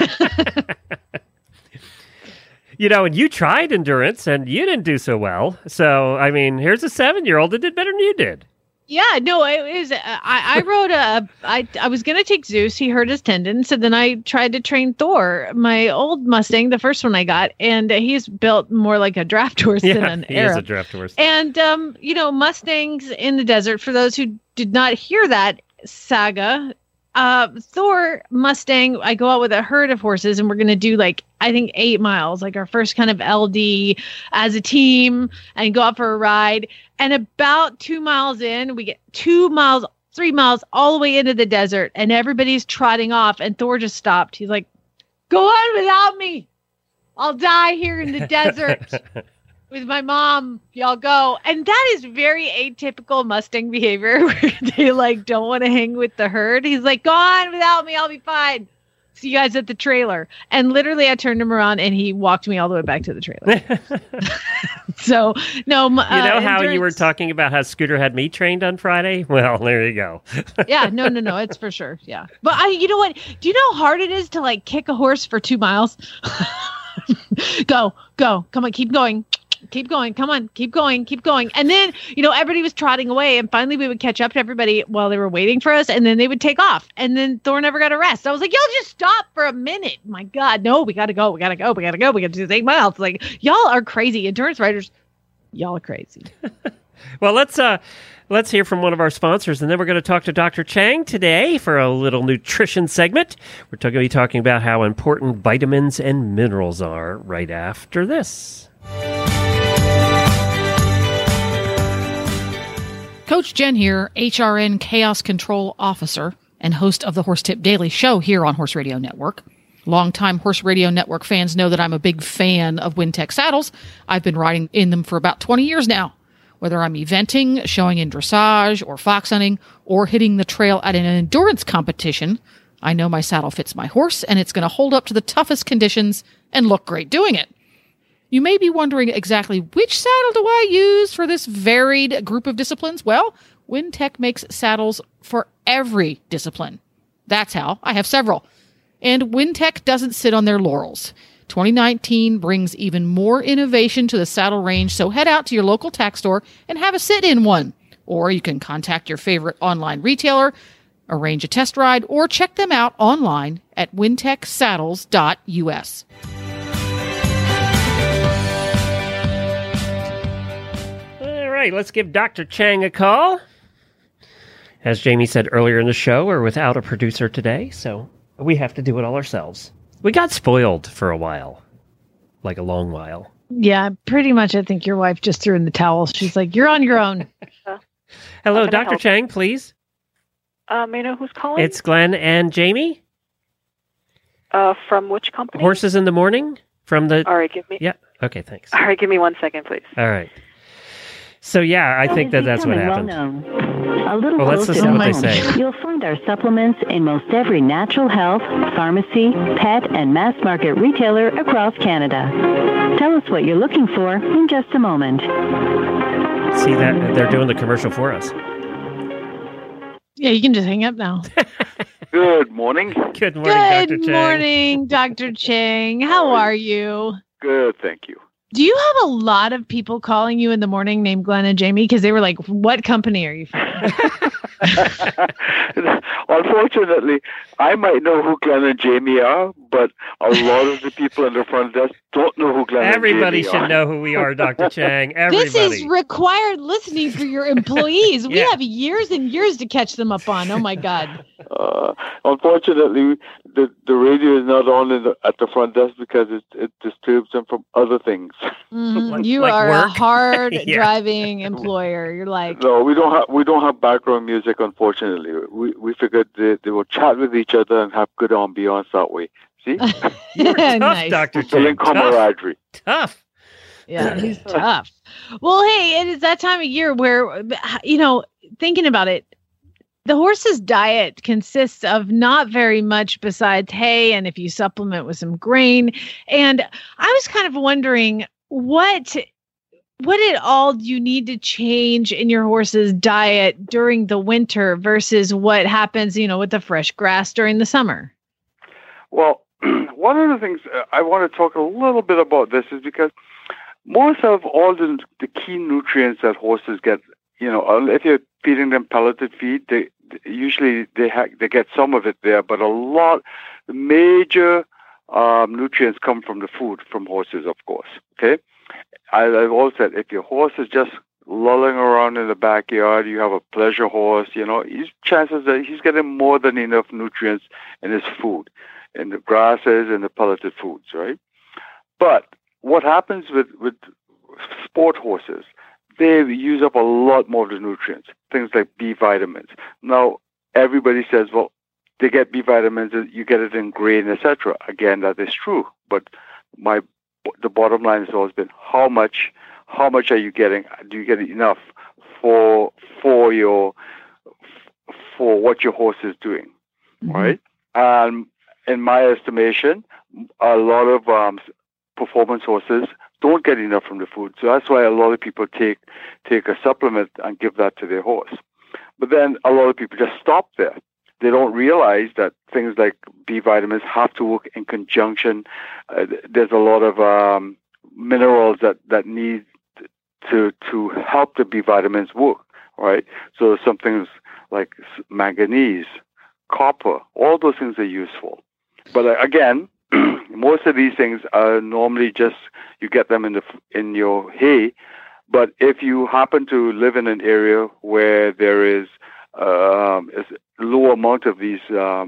You know, and you tried endurance and you didn't do so well. So, I mean, here's a 7-year-old that did better than you did. Yeah, no, it was. I rode I was gonna take Zeus. He hurt his tendon, so then I tried to train Thor, my old Mustang, the first one I got, and he's built more like a draft horse than an he Arab. is a draft horse. And you know, Mustangs in the desert. For those who did not hear that saga, Thor Mustang. I go out with a herd of horses, and we're gonna do like I think 8 miles, like our first kind of LD as a team, and go out for a ride. And about 2 miles in, we get 2 miles, 3 miles all the way into the desert, and everybody's trotting off. And Thor just stopped. He's like, "Go on without me. I'll die here in the desert with my mom. Y'all go." And that is very atypical Mustang behavior, where they like don't want to hang with the herd. He's like, "Go on without me. I'll be fine. See you guys at the trailer." And literally, I turned him around, and he walked me all the way back to the trailer. So, no. You know how you were endurance- talking about how Scooter had me trained on Friday? Well, there you go. Yeah, no, it's for sure. Yeah. But you know what? Do you know how hard it is to like kick a horse for 2 miles? Go. Come on, keep going. Keep going. Come on, keep going. And then, you know, everybody was trotting away, and finally we would catch up to everybody while they were waiting for us, and then they would take off. And then Thor never got a rest. I was like, y'all just stop for a minute. My God, no, we got to go. We got to do this 8 miles. Like, y'all are crazy. Endurance riders, y'all are crazy. Well, let's hear from one of our sponsors, and then we're going to talk to Dr. Chang today for a little nutrition segment. We're going to be talking about how important vitamins and minerals are right after this. Coach Jen here, HRN Chaos Control Officer and host of the Horse Tip Daily Show here on Horse Radio Network. Longtime Horse Radio Network fans know that I'm a big fan of Wintec saddles. I've been riding in them for about 20 years now. Whether I'm eventing, showing in dressage, or fox hunting, or hitting the trail at an endurance competition, I know my saddle fits my horse and it's going to hold up to the toughest conditions and look great doing it. You may be wondering exactly which saddle do I use for this varied group of disciplines? Well, Wintec makes saddles for every discipline. That's how. I have several. And Wintec doesn't sit on their laurels. 2019 brings even more innovation to the saddle range, so head out to your local tack store and have a sit-in one. Or you can contact your favorite online retailer, arrange a test ride, or check them out online at wintecsaddles.us. All right, let's give Dr. Chang a call. As Jamie said earlier in the show, we're without a producer today, so we have to do it all ourselves. We got spoiled for a while, like a long while. Yeah, pretty much. I think your wife just threw in the towel. She's like, "You're on your own." Hello, Dr. Chang, please. May I know who's calling? It's Glenn and Jamie. From which company? Horses in the Morning from the... All right, give me... Yeah, okay, thanks. All right, give me 1 second, please. All right. So, yeah, I think that's what happened. A little Well, let's closer listen to to what they home. say. You'll find our supplements in most every natural health, pharmacy, pet, and mass market retailer across Canada. Tell us what you're looking for in just a moment. See that? They're doing the commercial for us. Yeah, you can just hang up now. Good morning. Good morning, Dr. Good Chang. morning, Dr. Chang. How are you? Good, thank you. Do you have a lot of people calling you in the morning named Glenn and Jamie? Because they were like, "What company are you from?" Unfortunately, I might know who Glenn and Jamie are, but a lot of the people in the front desk don't know who Glenn and Everybody Jamie should are. know who we are, Dr. Chang. Everybody. This is required listening for your employees. We Yeah. have years and years to catch them up on. Oh my God. Unfortunately, the radio is not on at the front desk because it disturbs them from other things. Mhm. You like are a work? hard Yeah. driving employer. You're like, No, we don't have background music. Unfortunately, we figured they will chat with each other and have good ambiance that way. See, You're tough, Nice. Dr. building Chang. camaraderie. Tough. yeah, he's tough. Well, hey, it is that time of year where, thinking about it, the horse's diet consists of not very much besides hay, and if you supplement with some grain. And I was kind of wondering what at all do you need to change in your horse's diet during the winter versus what happens, with the fresh grass during the summer? Well, one of the things I want to talk a little bit about this is because most of all the key nutrients that horses get, if you're feeding them pelleted feed, they get some of it there, but the major nutrients come from the food from horses, of course. Okay, I've always said if your horse is just lolling around in the backyard, you have a pleasure horse, chances that he's getting more than enough nutrients in his food, in the grasses and the pelleted foods, right? But what happens with sport horses, they use up a lot more of the nutrients, things like B vitamins. Now, everybody says, well, they get B vitamins, you get it in grain, etc. Again, that is true. But the bottom line has always been, how much are you getting? Do you get enough for what your horse is doing, right? In my estimation, a lot of performance horses don't get enough from the food. So that's why a lot of people take a supplement and give that to their horse. But then a lot of people just stop there. They don't realize that things like B vitamins have to work in conjunction. There's a lot of minerals that need to help the B vitamins work, right? So some things like manganese, copper, all those things are useful. But again, most of these things are normally just you get them in your hay. But if you happen to live in an area where there is a low amount of these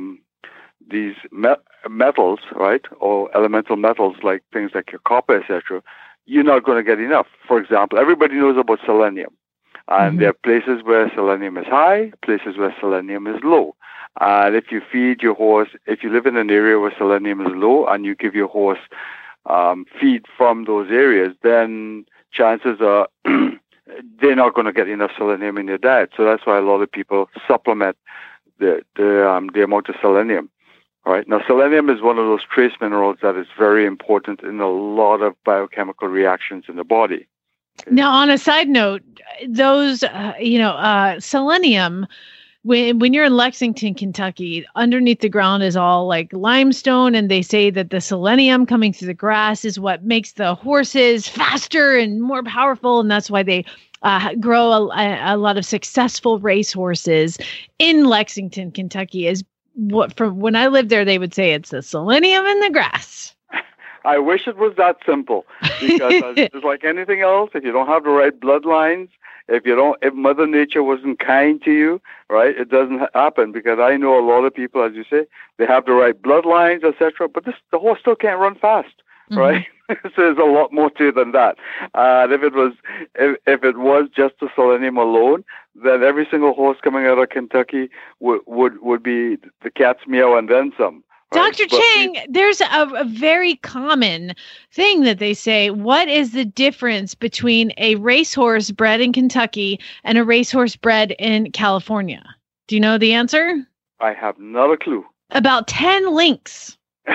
metals, right, or elemental metals like things like your copper, etc., you're not going to get enough. For example, everybody knows about selenium, and there are places where selenium is high, places where selenium is low. And if you feed your horse, if you live in an area where selenium is low and you give your horse feed from those areas, then chances are they're not going to get enough selenium in their diet. So that's why a lot of people supplement the amount of selenium. Right? Now, selenium is one of those trace minerals that is very important in a lot of biochemical reactions in the body. Now, on a side note, those, selenium, when you're in Lexington, Kentucky, underneath the ground is all like limestone, and they say that the selenium coming through the grass is what makes the horses faster and more powerful, and that's why they grow a lot of successful race horses in Lexington, Kentucky. Is what from when I lived there, they would say it's the selenium in the grass. I wish it was that simple, because it's like anything else. If you don't have the right bloodlines, if Mother Nature wasn't kind to you, right, it doesn't happen. Because I know a lot of people, as you say, they have the right bloodlines, etc., but the horse still can't run fast, right? So there's a lot more to it than that. And if it was just the selenium alone, then every single horse coming out of Kentucky would be the cat's meow and then some. Right? Dr. Chang, there's a very common thing that they say. What is the difference between a racehorse bred in Kentucky and a racehorse bred in California? Do you know the answer? I have not a clue. About 10 links.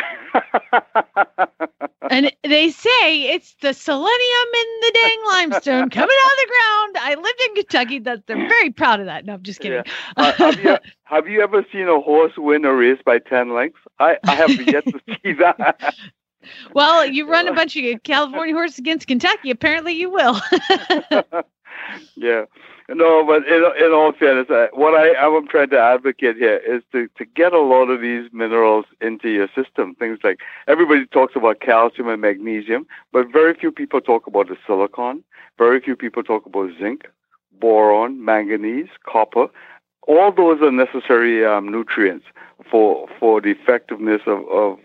And they say it's the selenium in the dang limestone coming out of the ground. I lived in Kentucky. They're very proud of that. No, I'm just kidding. Yeah. Have you ever seen a horse win a race by 10 lengths? I have yet to see that. Well, you run a bunch of California horses against Kentucky. Apparently you will. Yeah. No, but in all fairness, what I'm trying to advocate here is to get a lot of these minerals into your system. Things like everybody talks about calcium and magnesium, but very few people talk about the silicon. Very few people talk about zinc, boron, manganese, copper. All those are necessary nutrients for the effectiveness of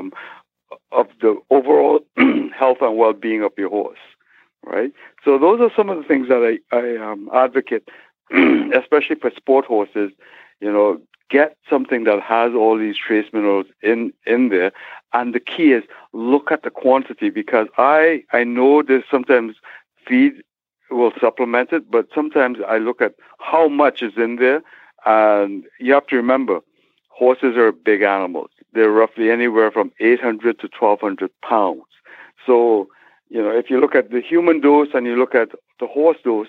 the overall health and well-being of your horse. Right, so those are some of the things that I advocate, especially for sport horses. Get something that has all these trace minerals in there, and the key is look at the quantity, because I know there's sometimes feed will supplement it, but sometimes I look at how much is in there, and you have to remember, horses are big animals. They're roughly anywhere from 800 to 1,200 pounds. So if you look at the human dose and you look at the horse dose,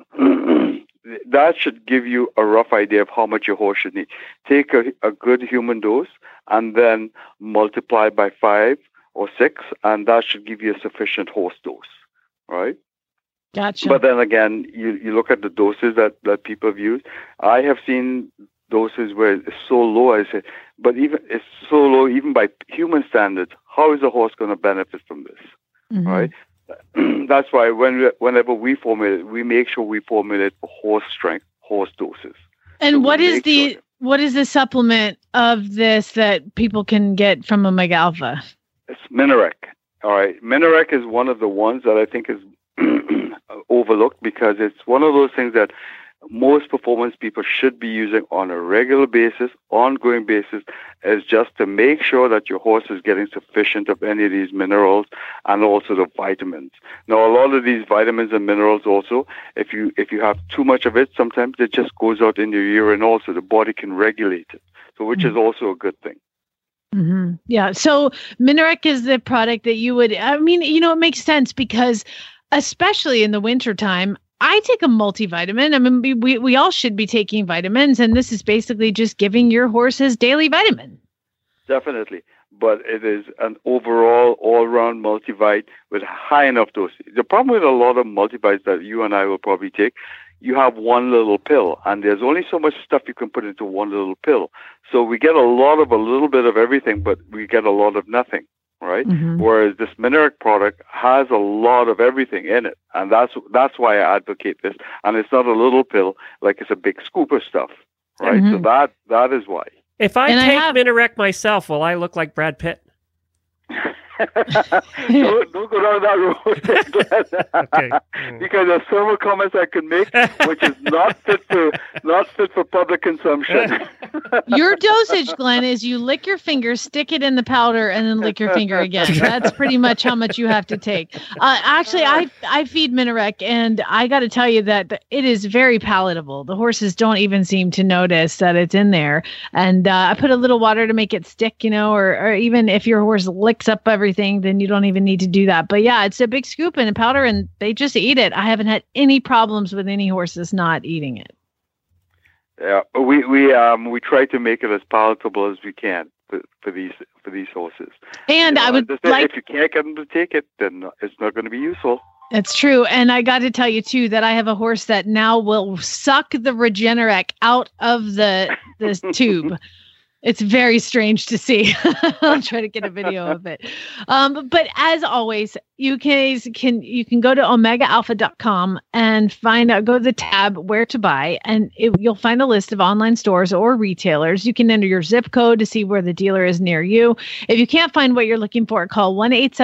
that should give you a rough idea of how much your horse should need. Take a good human dose and then multiply by 5 or 6, and that should give you a sufficient horse dose, right? Gotcha. But then again, you look at the doses that people have used. I have seen doses where it's so low, I say, but it's so low even by human standards. How is a horse going to benefit from this? Mm-hmm. Right. That's why whenever we formulate, we make sure we formulate for horse strength, horse doses. And so what is the supplement of this that people can get from Omega Alpha? It's Minarec. All right. Minarec is one of the ones that I think is overlooked, because it's one of those things that most performance people should be using on a regular basis, ongoing basis, is just to make sure that your horse is getting sufficient of any of these minerals and also the vitamins. Now, a lot of these vitamins and minerals also, if you have too much of it, sometimes it just goes out in your urine also. The body can regulate it, so which is also a good thing. Mm-hmm. Yeah. So Minarec is the product that you would, it makes sense, because especially in the wintertime, I take a multivitamin. I mean, we all should be taking vitamins, and this is basically just giving your horse his daily vitamin. Definitely. But it is an overall, all-round multivite with high enough dose. The problem with a lot of multivites that you and I will probably take, you have one little pill, and there's only so much stuff you can put into one little pill. So we get a little bit of everything, but we get a lot of nothing. Right? Mm-hmm. Whereas this Minarec product has a lot of everything in it. And that's why I advocate this. And it's not a little pill, like it's a big scoop of stuff. Right? Mm-hmm. So that is why. If I take Minarec myself, will I look like Brad Pitt? Don't go down that road. Okay. Because there's several comments I can make, which is not fit for public consumption. Your dosage, Glenn, is you lick your finger, stick it in the powder, and then lick your finger again. That's pretty much how much you have to take. Actually, I feed Minarec, and I got to tell you that it is very palatable. The horses don't even seem to notice that it's in there. And I put a little water to make it stick, or even if your horse licks up everything, then you don't even need to do that. But yeah, it's a big scoop in a powder, and they just eat it. I haven't had any problems with any horses not eating it. Yeah, we try to make it as palatable as we can for these horses. And I would like, if you can't get them to take it, then it's not going to be useful. That's true. And I got to tell you, too, that I have a horse that now will suck the Regenerec out of the tube. It's very strange to see. I'll try to get a video of it. But as always, you can go to omegaalpha.com and go to the tab where to buy, and you'll find a list of online stores or retailers. You can enter your zip code to see where the dealer is near you. If you can't find what you're looking for, call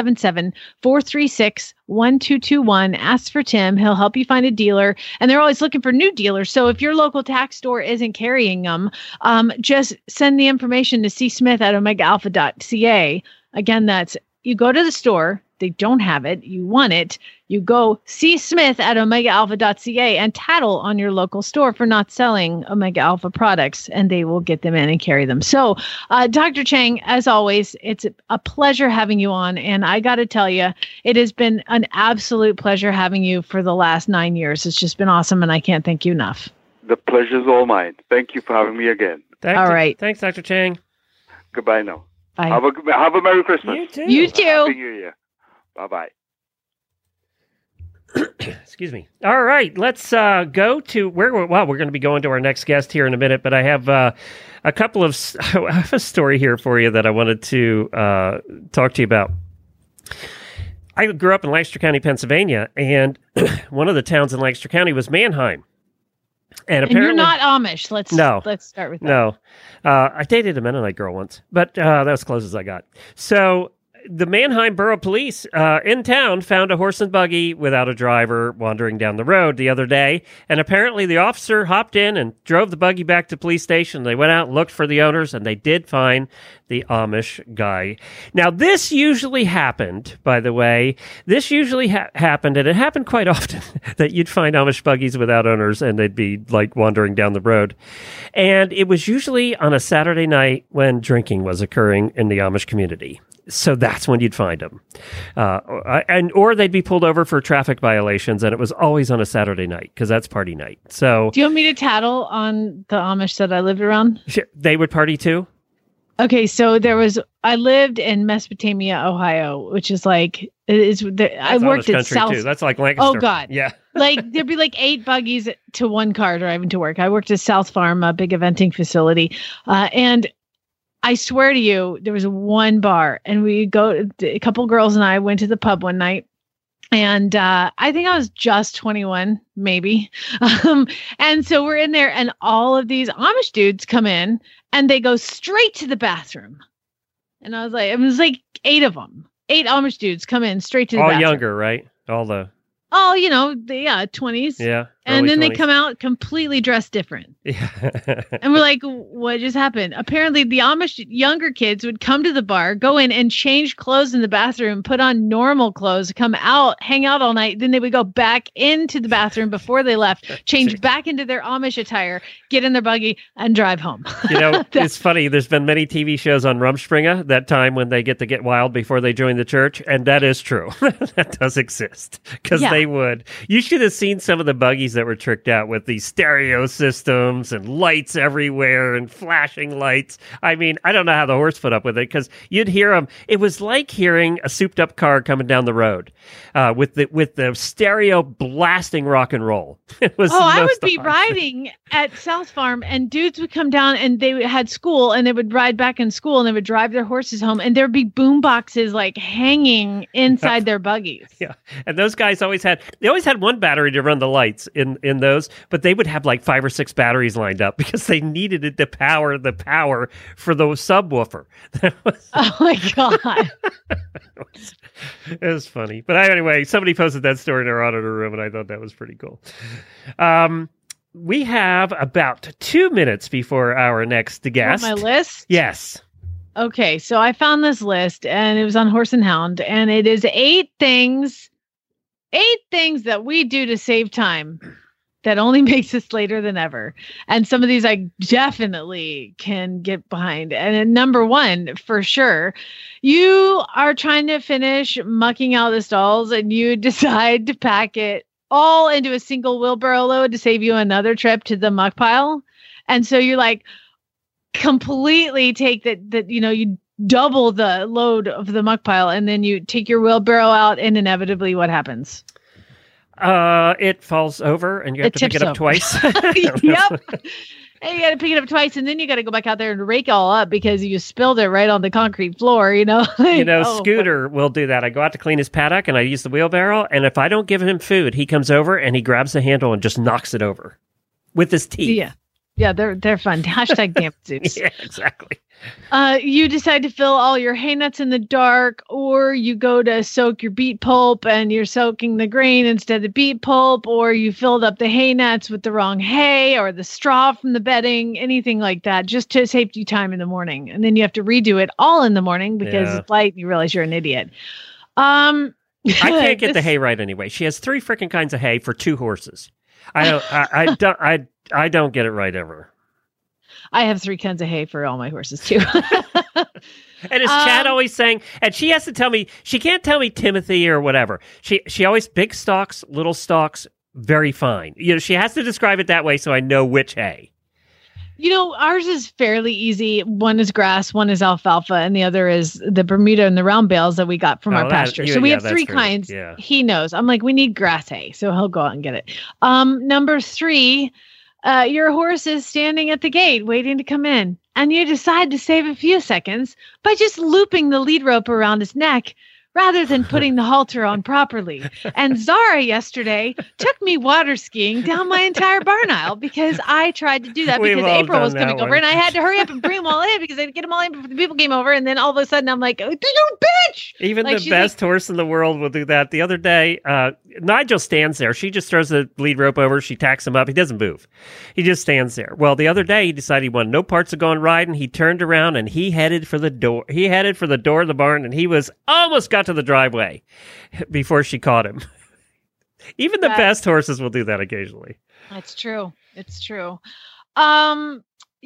1-877-436-1221. Ask for Tim. He'll help you find a dealer, and they're always looking for new dealers. So if your local tax store isn't carrying them, just send the information to csmith@omegaalpha.ca. Again, that's, you go to the store, they don't have it, you want it, you go csmith@omegaalpha.ca and tattle on your local store for not selling Omega Alpha products, and they will get them in and carry them. So, Dr. Chang, as always, it's a pleasure having you on, and I got to tell you, it has been an absolute pleasure having you for the last 9 years. It's just been awesome, and I can't thank you enough. The pleasure's all mine. Thank you for having me again. All right. Thanks, Dr. Chang. Goodbye now. Bye. Have a Merry Christmas. You too. You too. Happy New Year. Bye-bye. Excuse me. All right, let's go to where. Well, we're going to be going to our next guest here in a minute, but I have a couple of. I have a story here for you that I wanted to talk to you about. I grew up in Lancaster County, Pennsylvania, and one of the towns in Lancaster County was Manheim. And apparently, you're not Amish. Let's start with that. No, I dated a Mennonite girl once, but that was as close as I got. So the Manheim Borough Police in town found a horse and buggy without a driver wandering down the road the other day, and apparently the officer hopped in and drove the buggy back to the police station. They went out and looked for the owners, and they did find the Amish guy. Now, this usually happened, by the way. This usually happened, and it happened quite often, that you'd find Amish buggies without owners, and they'd be, like, wandering down the road. And it was usually on a Saturday night when drinking was occurring in the Amish community. So that's when you'd find them. Or they'd be pulled over for traffic violations, and it was always on a Saturday night, because that's party night. So, do you want me to tattle on the Amish that I lived around? They would party too? Okay, so I lived in Mesopotamia, Ohio, which is like, I worked at South. Too. That's like Lancaster. Oh, God. Yeah. Like, there'd be like 8 buggies to one car driving to work. I worked at South Farm, a big eventing facility. And I swear to you, there was one bar, and a couple girls and I went to the pub one night, and I think I was just 21, maybe. And so we're in there, and all of these Amish dudes come in, and they go straight to the bathroom. And I was like, it was like 8 of them. 8 Amish dudes come in straight to the bathroom. All younger, right? All the... Oh, 20s. Yeah. And then 20s. They come out completely dressed different. Yeah. And we're like, what just happened? Apparently, the Amish younger kids would come to the bar, go in and change clothes in the bathroom, put on normal clothes, come out, hang out all night. Then they would go back into the bathroom before they left, change back into their Amish attire, get in their buggy, and drive home. It's funny. There's been many TV shows on Rumspringa, that time when they get wild before they join the church. And that is true. That does exist. Because they would. You should have seen some of the buggies that were tricked out with these stereo systems and lights everywhere and flashing lights. I mean, I don't know how the horse put up with it, because you'd hear them. It was like hearing a souped up car coming down the road with the stereo blasting rock and roll. It was. I would be riding at South Farm, and dudes would come down, and they had school, and they would ride back in school, and they would drive their horses home, and there'd be boom boxes like hanging inside their buggies. Yeah, and those guys always had one battery to run the lights in those, but they would have like 5 or 6 batteries lined up because they needed it to power the power for the subwoofer. Oh my God. It was funny. But anyway, somebody posted that story in our auditor room, and I thought that was pretty cool. We have about 2 minutes before our next guest. On my list? Yes. Okay, so I found this list, and it was on Horse and Hound, and it is 8 things that we do to save time that only makes us later than ever. And some of these I definitely can get behind. And number 1, for sure, you are trying to finish mucking out the stalls, and you decide to pack it all into a single wheelbarrow load to save you another trip to the muck pile. And so you're like, completely take that you double the load of the muck pile, and then you take your wheelbarrow out, and inevitably what happens? It falls over, and you have to pick it up twice. Yep. And you got to pick it up twice, and then you got to go back out there and rake it all up because you spilled it right on the concrete floor, Scooter will do that. I go out to clean his paddock, and I use the wheelbarrow, and if I don't give him food, he comes over and he grabs the handle and just knocks it over with his teeth. Yeah, they're fun. Hashtag damn suits. Yeah, exactly. You decide to fill all your hay nuts in the dark, or you go to soak your beet pulp and you're soaking the grain instead of beet pulp, or you filled up the hay nuts with the wrong hay or the straw from the bedding, anything like that, just to save you time in the morning. And then you have to redo it all in the morning because it's light and you realize you're an idiot. I can't get the hay right anyway. She has 3 freaking kinds of hay for 2 horses. I don't get it right ever. I have 3 kinds of hay for all my horses too. And is Chad always saying, and she has to tell me, she can't tell me Timothy or whatever. She always big stalks, little stalks, very fine. She has to describe it that way so I know which hay. Ours is fairly easy. One is grass, one is alfalfa, and the other is the Bermuda and the round bales that we got from our pasture. So we have three kinds. Yeah. He knows. I'm like, we need grass hay, so he'll go out and get it. Number 3, your horse is standing at the gate waiting to come in, and you decide to save a few seconds by just looping the lead rope around his neck rather than putting the halter on properly. And Zara yesterday took me water skiing down my entire barn aisle because I tried to do that because April was coming over and I had to hurry up and bring them all in because I had to get them all in before the people came over. And then all of a sudden I'm like, oh, you bitch! Even the best horse in the world will do that. The other day, Nigel stands there. She just throws the lead rope over. She tacks him up. He doesn't move. He just stands there. Well, the other day he decided he wanted no parts of going riding. He turned around and he headed for the door. He headed for the door of the barn and he was almost got to the driveway before she caught him. Even the best horses will do that occasionally. That's true. It's true. The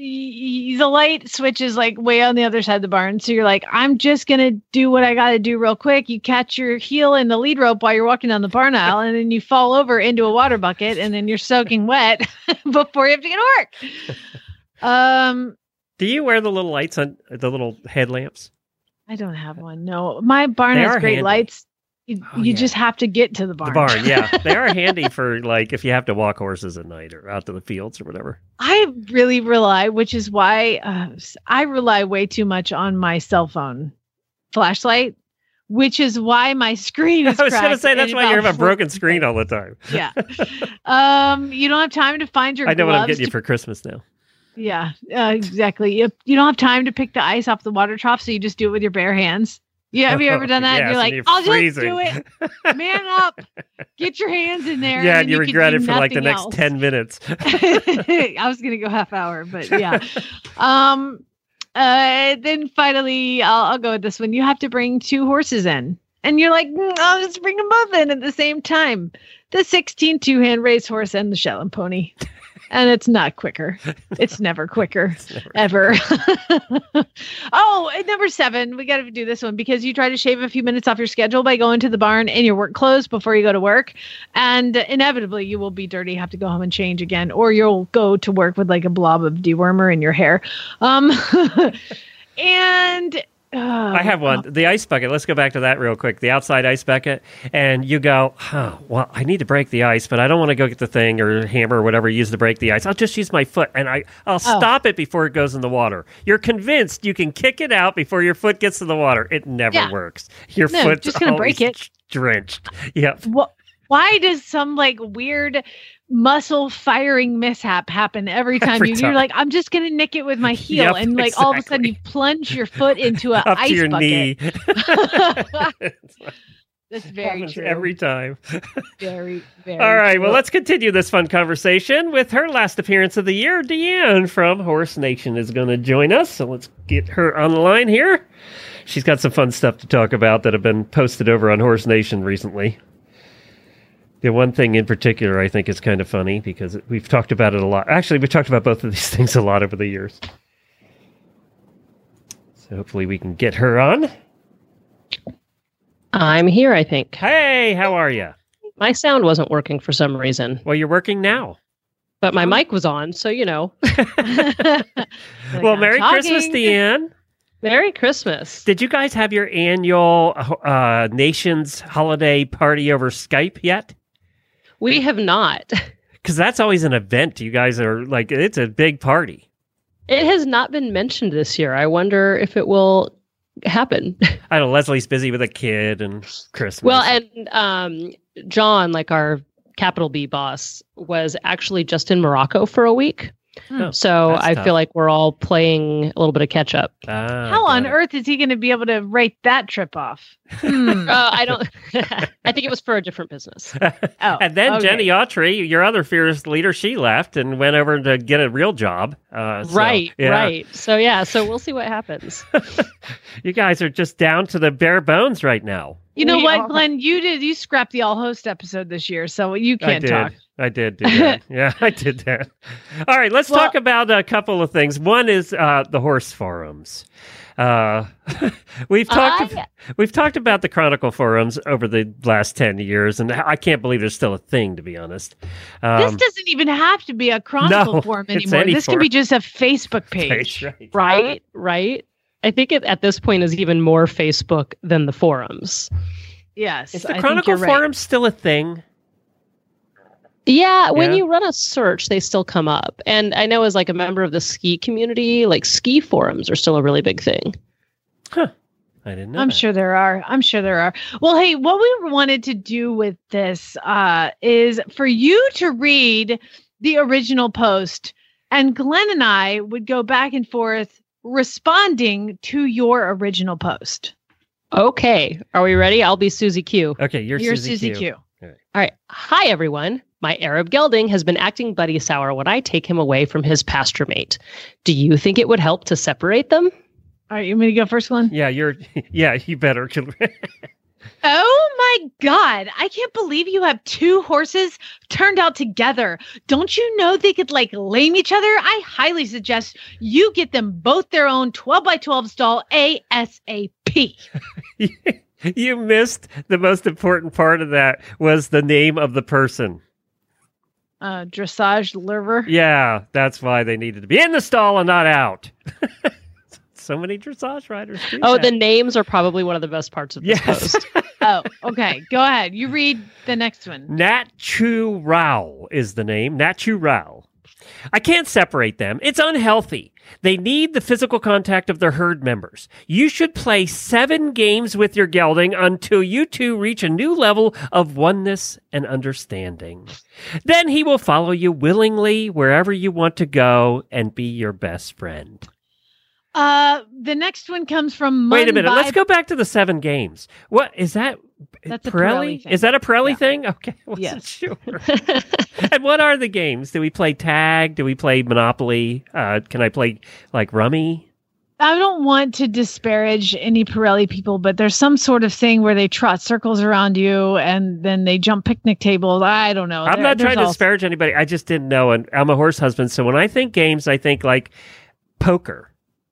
light switch is like way on the other side of the barn. So you're like, I'm just going to do what I got to do real quick. You catch your heel in the lead rope while you're walking down the barn aisle and then you fall over into a water bucket and then you're soaking wet before you have to get to work. Do you wear the little lights on the little headlamps? I don't have one. No, my barn has great handy. Lights. You just have to get to the barn. The barn, yeah. They are handy for like if you have to walk horses at night or out to the fields or whatever. I really rely, which is why I rely way too much on my cell phone flashlight, which is why my screen is cracked. I was going to say, that's why you have a broken screen all the time. Yeah. You don't have time to find your gloves. I know what I'm getting you for Christmas now. Yeah, exactly. You don't have time to pick the ice off the water trough, so you just do it with your bare hands. Yeah, have you ever done that? Yes, you're like, I'll just do it. Man up. Get your hands in there. Yeah, and you regret it for like the next 10 minutes. I was going to go half hour, but yeah. Then finally, I'll go with this one. You have to bring 2 horses in. And you're like, I'll just bring them both in at the same time. The 16 2-hand racehorse and the Shetland pony. And it's not quicker. It's never quicker, ever. Oh, and number 7, we got to do this one because you try to shave a few minutes off your schedule by going to the barn in your work clothes before you go to work. And inevitably you will be dirty, have to go home and change again, or you'll go to work with like a blob of dewormer in your hair. I have one. The ice bucket. Let's go back to that real quick. The outside ice bucket. And you go, well, I need to break the ice, but I don't want to go get the thing or hammer or whatever you use to break the ice. I'll just use my foot and I'll stop it before it goes in the water. You're convinced you can kick it out before your foot gets to the water. It never works. Your foot's just going to break it. Drenched. Yep. Why does some like weird muscle firing mishap happen every time you're like, I'm just going to nick it with my heel. And like all of a sudden you plunge your foot into an ice your bucket. Knee. That's very true. Every time. Very, very All right. true. Well, let's continue this fun conversation with her last appearance of the year. Deanne from Horse Nation is going to join us. So let's get her on the line here. She's got some fun stuff to talk about that have been posted over on Horse Nation recently. The one thing in particular I think is kind of funny because we've talked about it a lot. Actually, we've talked about both of these things a lot over the years. So hopefully we can get her on. I'm here, I think. Hey, how are you? My sound wasn't working for some reason. Well, you're working now. But my mic was on, so you know. Well, Merry Christmas, Deanne. Merry Christmas. Did you guys have your annual Nations holiday party over Skype yet? We have not. Because that's always an event. You guys are like, it's a big party. It has not been mentioned this year. I wonder if it will happen. I know Leslie's busy with a kid and Christmas. Well, and John, like our capital B boss, was actually just in Morocco for a week. So I feel like we're all playing a little bit of catch up. How on earth is he going to be able to write that trip off? I don't. I think it was for a different business. And then Jenny Autry, your other fearless leader, she left and went over to get a real job. Right. So we'll see what happens. You guys are just down to the bare bones right now. You know what, Glenn? You scrapped the All Host episode this year, so you can't talk. I did do that. Yeah, I did that. All right, let's talk about a couple of things. One is the horse forums. We've talked about the Chronicle forums over the last 10 years, and I can't believe there's still a thing, to be honest. This doesn't even have to be a Chronicle forum anymore. This can be just a Facebook page. Right. I think it at this point is even more Facebook than the forums. Yes. Is the Chronicle forum still a thing? Yeah, when you run a search, they still come up. And I know as like a member of the ski community, like ski forums are still a really big thing. Huh. I didn't know. I'm sure there are. Well, hey, what we wanted to do with this is for you to read the original post, and Glenn and I would go back and forth responding to your original post. Okay. Are we ready? I'll be Susie Q. Okay, you're Susie Q. All right. Hi, everyone. My Arab gelding has been acting buddy sour when I take him away from his pasture mate. Do you think it would help to separate them? All right, you want me to go first, Glenn? Yeah, you better. Oh my God. I can't believe you have two horses turned out together. Don't you know they could like lame each other? I highly suggest you get them both their own 12x12 stall ASAP. You missed the most important part of that was the name of the person. Dressage liver. Yeah, that's why they needed to be in the stall and not out. So many dressage riders do that. The names are probably one of the best parts of this post. Oh, okay. Go ahead. You read the next one. Nat Chu Rao is the name. Nat Chu Rao. I can't separate them. It's unhealthy. They need the physical contact of their herd members. You should play 7 games with your gelding until you two reach a new level of oneness and understanding. Then he will follow you willingly wherever you want to go and be your best friend. The next one comes from Wait a minute. Let's go back to the 7 games. What is that? That's a Pirelli thing. Is that a Pirelli thing? Okay. Wasn't sure. And what are the games? Do we play tag? Do we play Monopoly? Can I play like Rummy? I don't want to disparage any Pirelli people, but there's some sort of thing where they trot circles around you and then they jump picnic tables. I don't know. I'm not trying to disparage anybody. I just didn't know. And I'm a horse husband. So when I think games, I think like poker.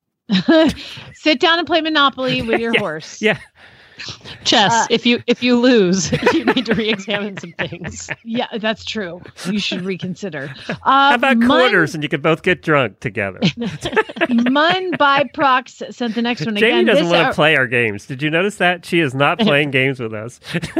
Sit down and play Monopoly with your horse. Yeah. Chess. If you lose, you need to re-examine some things. Yeah, that's true. You should reconsider. How about quarters and you could both get drunk together? Mun by Prox sent the next one again. Jamie doesn't want to play our games. Did you notice that? She is not playing games with us.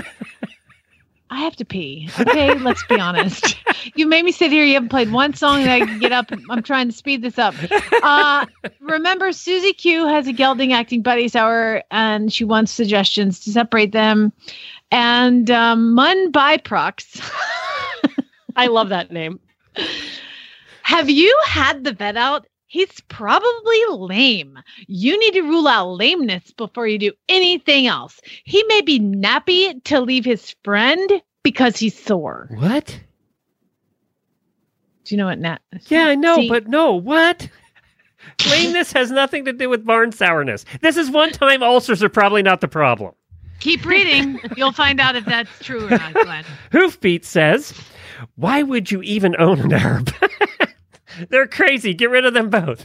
I have to pee. Okay, let's be honest. You made me sit here. You haven't played one song that I can get up. I'm trying to speed this up. Remember, Susie Q has a gelding acting buddy sour, and she wants suggestions to separate them. And Mun by Prox. I love that name. Have you had the vet out? He's probably lame. You need to rule out lameness before you do anything else. He may be nappy to leave his friend because he's sore. What? Do you know what Yeah, I know, but no, what? Lameness has nothing to do with barn sourness. This is one-time ulcers are probably not the problem. Keep reading. You'll find out if that's true or not, Glenn. Hoofbeat says, why would you even own an Arab? They're crazy. Get rid of them both.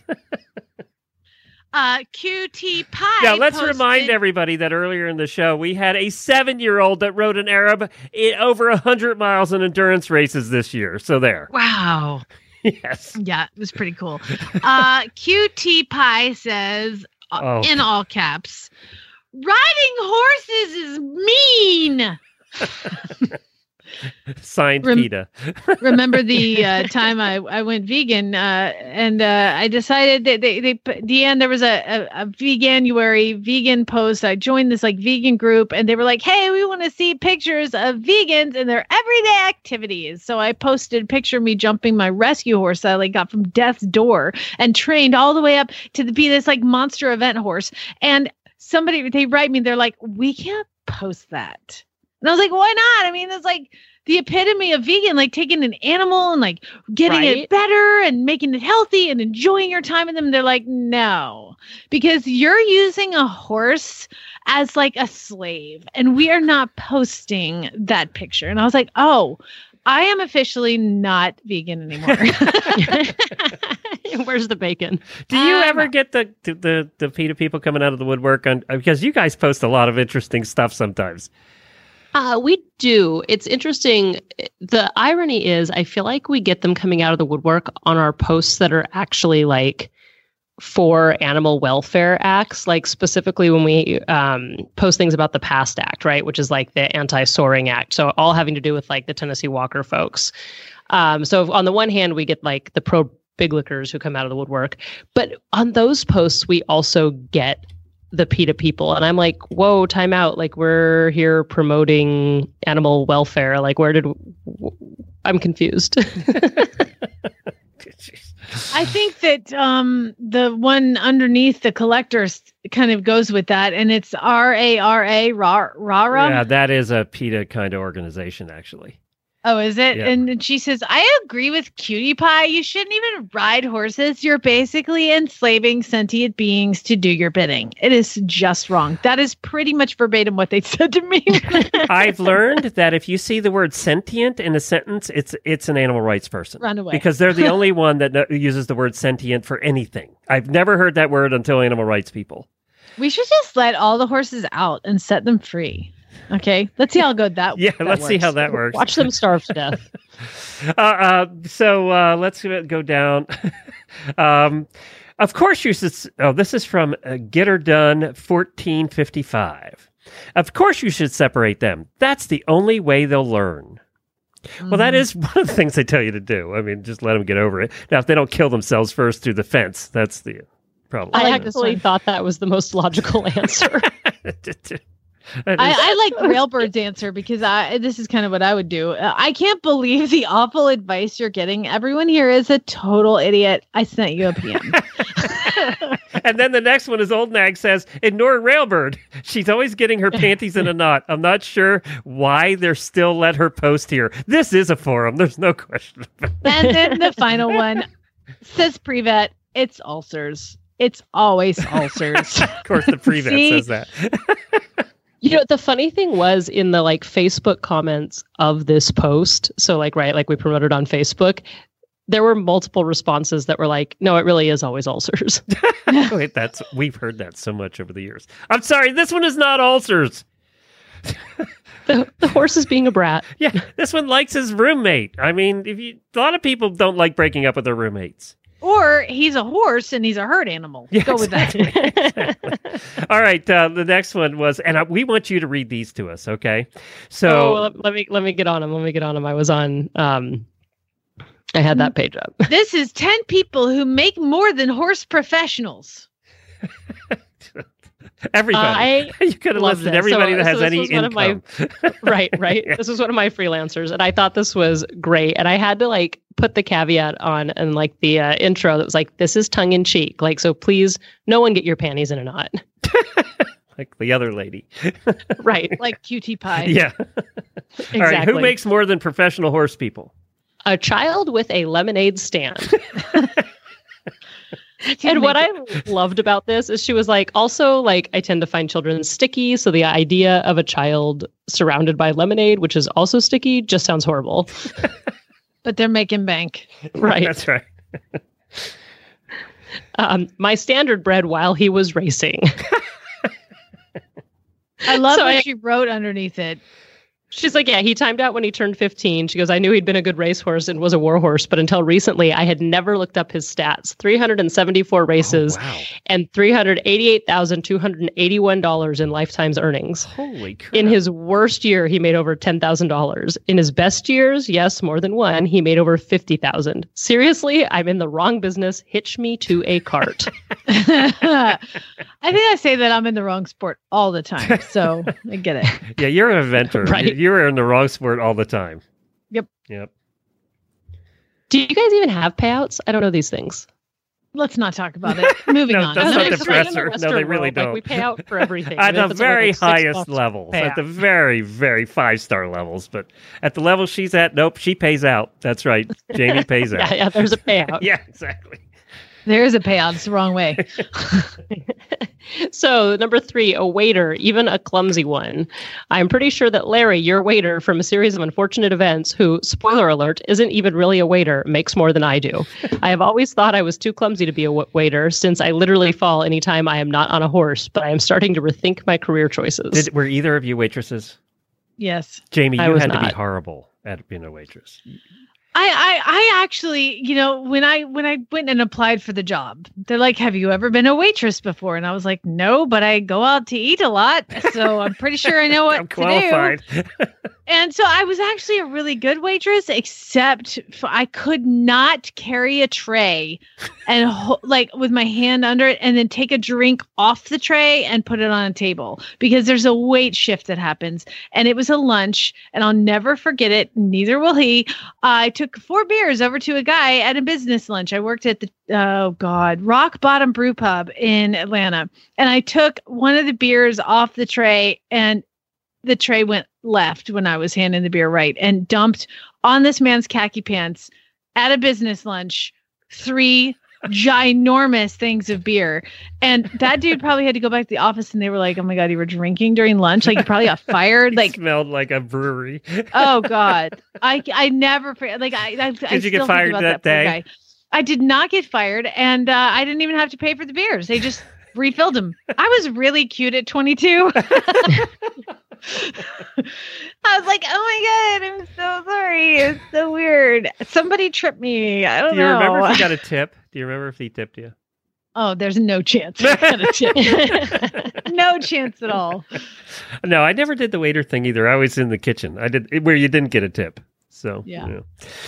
QT Pie. Now, let's remind everybody that earlier in the show, we had a 7-year-old that rode an Arab over 100 miles in endurance races this year. So there. Wow. Yes. Yeah, it was pretty cool. QT Pie says, in all caps, riding horses is mean. Signed PETA. Remember the time I went vegan and I decided that Deanne, there was a Veganuary vegan post. I joined this like vegan group and they were like, hey, we want to see pictures of vegans and their everyday activities. So I posted a picture of me jumping my rescue horse that I like got from death's door and trained all the way up to be this like monster event horse. And they write me, they're like, we can't post that. And I was like, why not? I mean, it's like the epitome of vegan, like taking an animal and like getting it better and making it healthy and enjoying your time with them. And they're like, no, because you're using a horse as like a slave and we are not posting that picture. And I was like, oh, I am officially not vegan anymore. Where's the bacon? Do you ever get the PETA people coming out of the woodwork because you guys post a lot of interesting stuff sometimes? We do. It's interesting. The irony is, I feel like we get them coming out of the woodwork on our posts that are actually like for animal welfare acts, like specifically when we post things about the PAST Act, right, which is like the Anti-Soaring Act. So all having to do with like the Tennessee Walker folks. So on the one hand, we get like the pro big lickers who come out of the woodwork, but on those posts, we also get the PETA people. And I'm like, whoa, time out. Like, we're here promoting animal welfare. Like, I'm confused. I think that the one underneath the collectors kind of goes with that, and it's RARA, RARA. Yeah, that is a PETA kind of organization, actually. Oh, is it? Yeah. And she says, I agree with Cutie Pie. You shouldn't even ride horses. You're basically enslaving sentient beings to do your bidding. It is just wrong. That is pretty much verbatim what they said to me. I've learned that if you see the word sentient in a sentence, it's an animal rights person. Run away. Because they're the only one that uses the word sentient for anything. I've never heard that word until animal rights people. We should just let all the horses out and set them free. Okay, let's see how good that. Yeah, that let's works. see how that works. Watch them starve to death. So let's go down. Of course, you should. Oh, this is from Get Her Done 1455. Of course, you should separate them. That's the only way they'll learn. Well, that is one of the things they tell you to do. I mean, just let them get over it. Now, if they don't kill themselves first through the fence, that's the problem. I actually thought that was the most logical answer. I like Railbird's answer because this is kind of what I would do. I can't believe the awful advice you're getting. Everyone here is a total idiot. I sent you a PM. And then the next one is Old Nag says, ignore Railbird. She's always getting her panties in a knot. I'm not sure why they're still let her post here. This is a forum. There's no question about it. And then the final one says Prevet. It's ulcers. It's always ulcers. Of course, the Prevet says that. You know, the funny thing was in the like Facebook comments of this post. So like, right, like we promoted on Facebook, there were multiple responses that were like, no, it really is always ulcers. Wait, we've heard that so much over the years. I'm sorry, this one is not ulcers. The horse is being a brat. Yeah, this one likes his roommate. I mean, a lot of people don't like breaking up with their roommates. Or he's a horse and he's a herd animal. Yeah, Go with that. Exactly. All right. The next one was, and we want you to read these to us, okay? So let me get on them. I was on. I had that page up. This is 10 people who make more than horse professionals. Everybody. You could have listed everybody that has any income. Right. Yeah. This was one of my freelancers, and I thought this was great. And I had to like put the caveat on and like the intro that was like, this is tongue in cheek. Like, so please, no one get your panties in a knot. Like the other lady. Right. Like Cutie Pie. Yeah. Exactly. All right. Who makes more than professional horse people? A child with a lemonade stand. And what I loved about this is she was like, also, like, I tend to find children sticky. So the idea of a child surrounded by lemonade, which is also sticky, just sounds horrible. But they're making bank. Right. That's right. My standard bred while he was racing. I love what she wrote underneath it. She's like, yeah, he timed out when he turned 15. She goes, I knew he'd been a good racehorse and was a war horse, but until recently, I had never looked up his stats. 374 races and $388,281 in lifetime's earnings. Holy crap. In his worst year, he made over $10,000. In his best years, yes, more than one, he made over $50,000. Seriously, I'm in the wrong business. Hitch me to a cart. I think I say that I'm in the wrong sport all the time, so I get it. Yeah, you're an inventor. Right. You're in the wrong sport all the time. Yep. Do you guys even have payouts? I don't know these things. Let's not talk about it. Moving on. That's not Like, the presser. No, they really world, don't. Like, we pay out for everything. At Even the if it's only very like highest $6 levels. payout. At the very, very 5-star levels. But at the level she's at, nope, she pays out. That's right. Jamie pays out. Yeah, there's a payout. Yeah, exactly. There's a payout. It's the wrong way. So, number 3, a waiter, even a clumsy one. I'm pretty sure that Larry, your waiter from a series of unfortunate events, who, spoiler alert, isn't even really a waiter, makes more than I do. I have always thought I was too clumsy to be a waiter, since I literally fall anytime I am not on a horse, but I am starting to rethink my career choices. Were either of you waitresses? Yes. Jamie, you had to be horrible at being a waitress. I actually, when I went and applied for the job, they're like, "Have you ever been a waitress before?" And I was like, "No, but I go out to eat a lot, so I'm pretty sure I know what I'm qualified. to do." And so I was actually a really good waitress, except I could not carry a tray and with my hand under it and then take a drink off the tray and put it on a table, because there's a weight shift that happens. And it was a lunch, and I'll never forget it. Neither will he. I took 4 beers over to a guy at a business lunch. I worked at the Rock Bottom Brew Pub in Atlanta, and I took one of the beers off the tray, and the tray went left when I was handing the beer right, and dumped on this man's khaki pants at a business lunch 3 ginormous things of beer. And that dude probably had to go back to the office, and they were like, "Oh my God, you were drinking during lunch? Like, you probably got fired." Like, smelled like a brewery. Oh God. I never, like, Did you get fired that day? I did not get fired, and I didn't even have to pay for the beers. They just refilled them. I was really cute at 22. I was like, "Oh my God, I'm so sorry. It's so weird. Somebody tripped me. I don't know." Do you remember if you got a tip? Do you remember if he tipped you? Oh, there's no chance I got a tip. No chance at all. No, I never did the waiter thing either. I was in the kitchen. I did where you didn't get a tip. So yeah.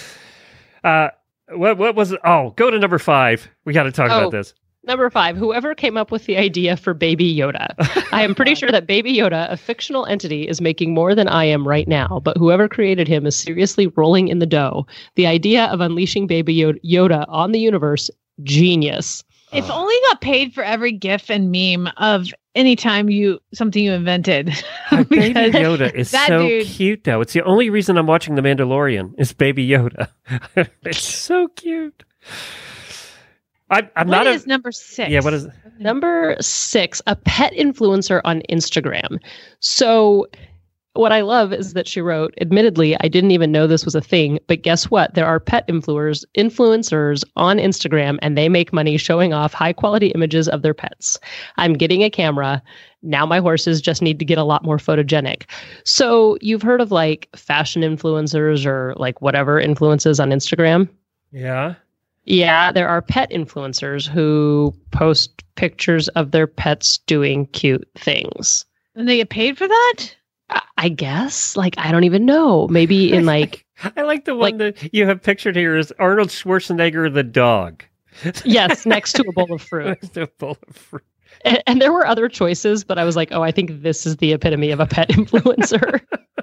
What was it? Oh, go to number 5. We got to talk about this. Number 5, whoever came up with the idea for Baby Yoda. I am pretty sure that Baby Yoda, a fictional entity, is making more than I am right now, but whoever created him is seriously rolling in the dough. The idea of unleashing Baby Yoda on the universe, genius. If only got paid for every GIF and meme of any time something you invented. Baby Yoda is so cute, though. It's the only reason I'm watching The Mandalorian is Baby Yoda. It's so cute. What is number 6? Yeah, what is it? Number 6, a pet influencer on Instagram. So what I love is that she wrote, "Admittedly, I didn't even know this was a thing, but guess what? There are pet influencers on Instagram, and they make money showing off high-quality images of their pets. I'm getting a camera. Now my horses just need to get a lot more photogenic." So you've heard of like fashion influencers or like whatever influences on Instagram? Yeah. Yeah, there are pet influencers who post pictures of their pets doing cute things. And they get paid for that? I guess. Like, I don't even know. Maybe in like... I like the one that you have pictured here is Arnold Schwarzenegger the dog. Yes, next to a bowl of fruit. Next to a bowl of fruit. And there were other choices, but I was like, oh, I think this is the epitome of a pet influencer.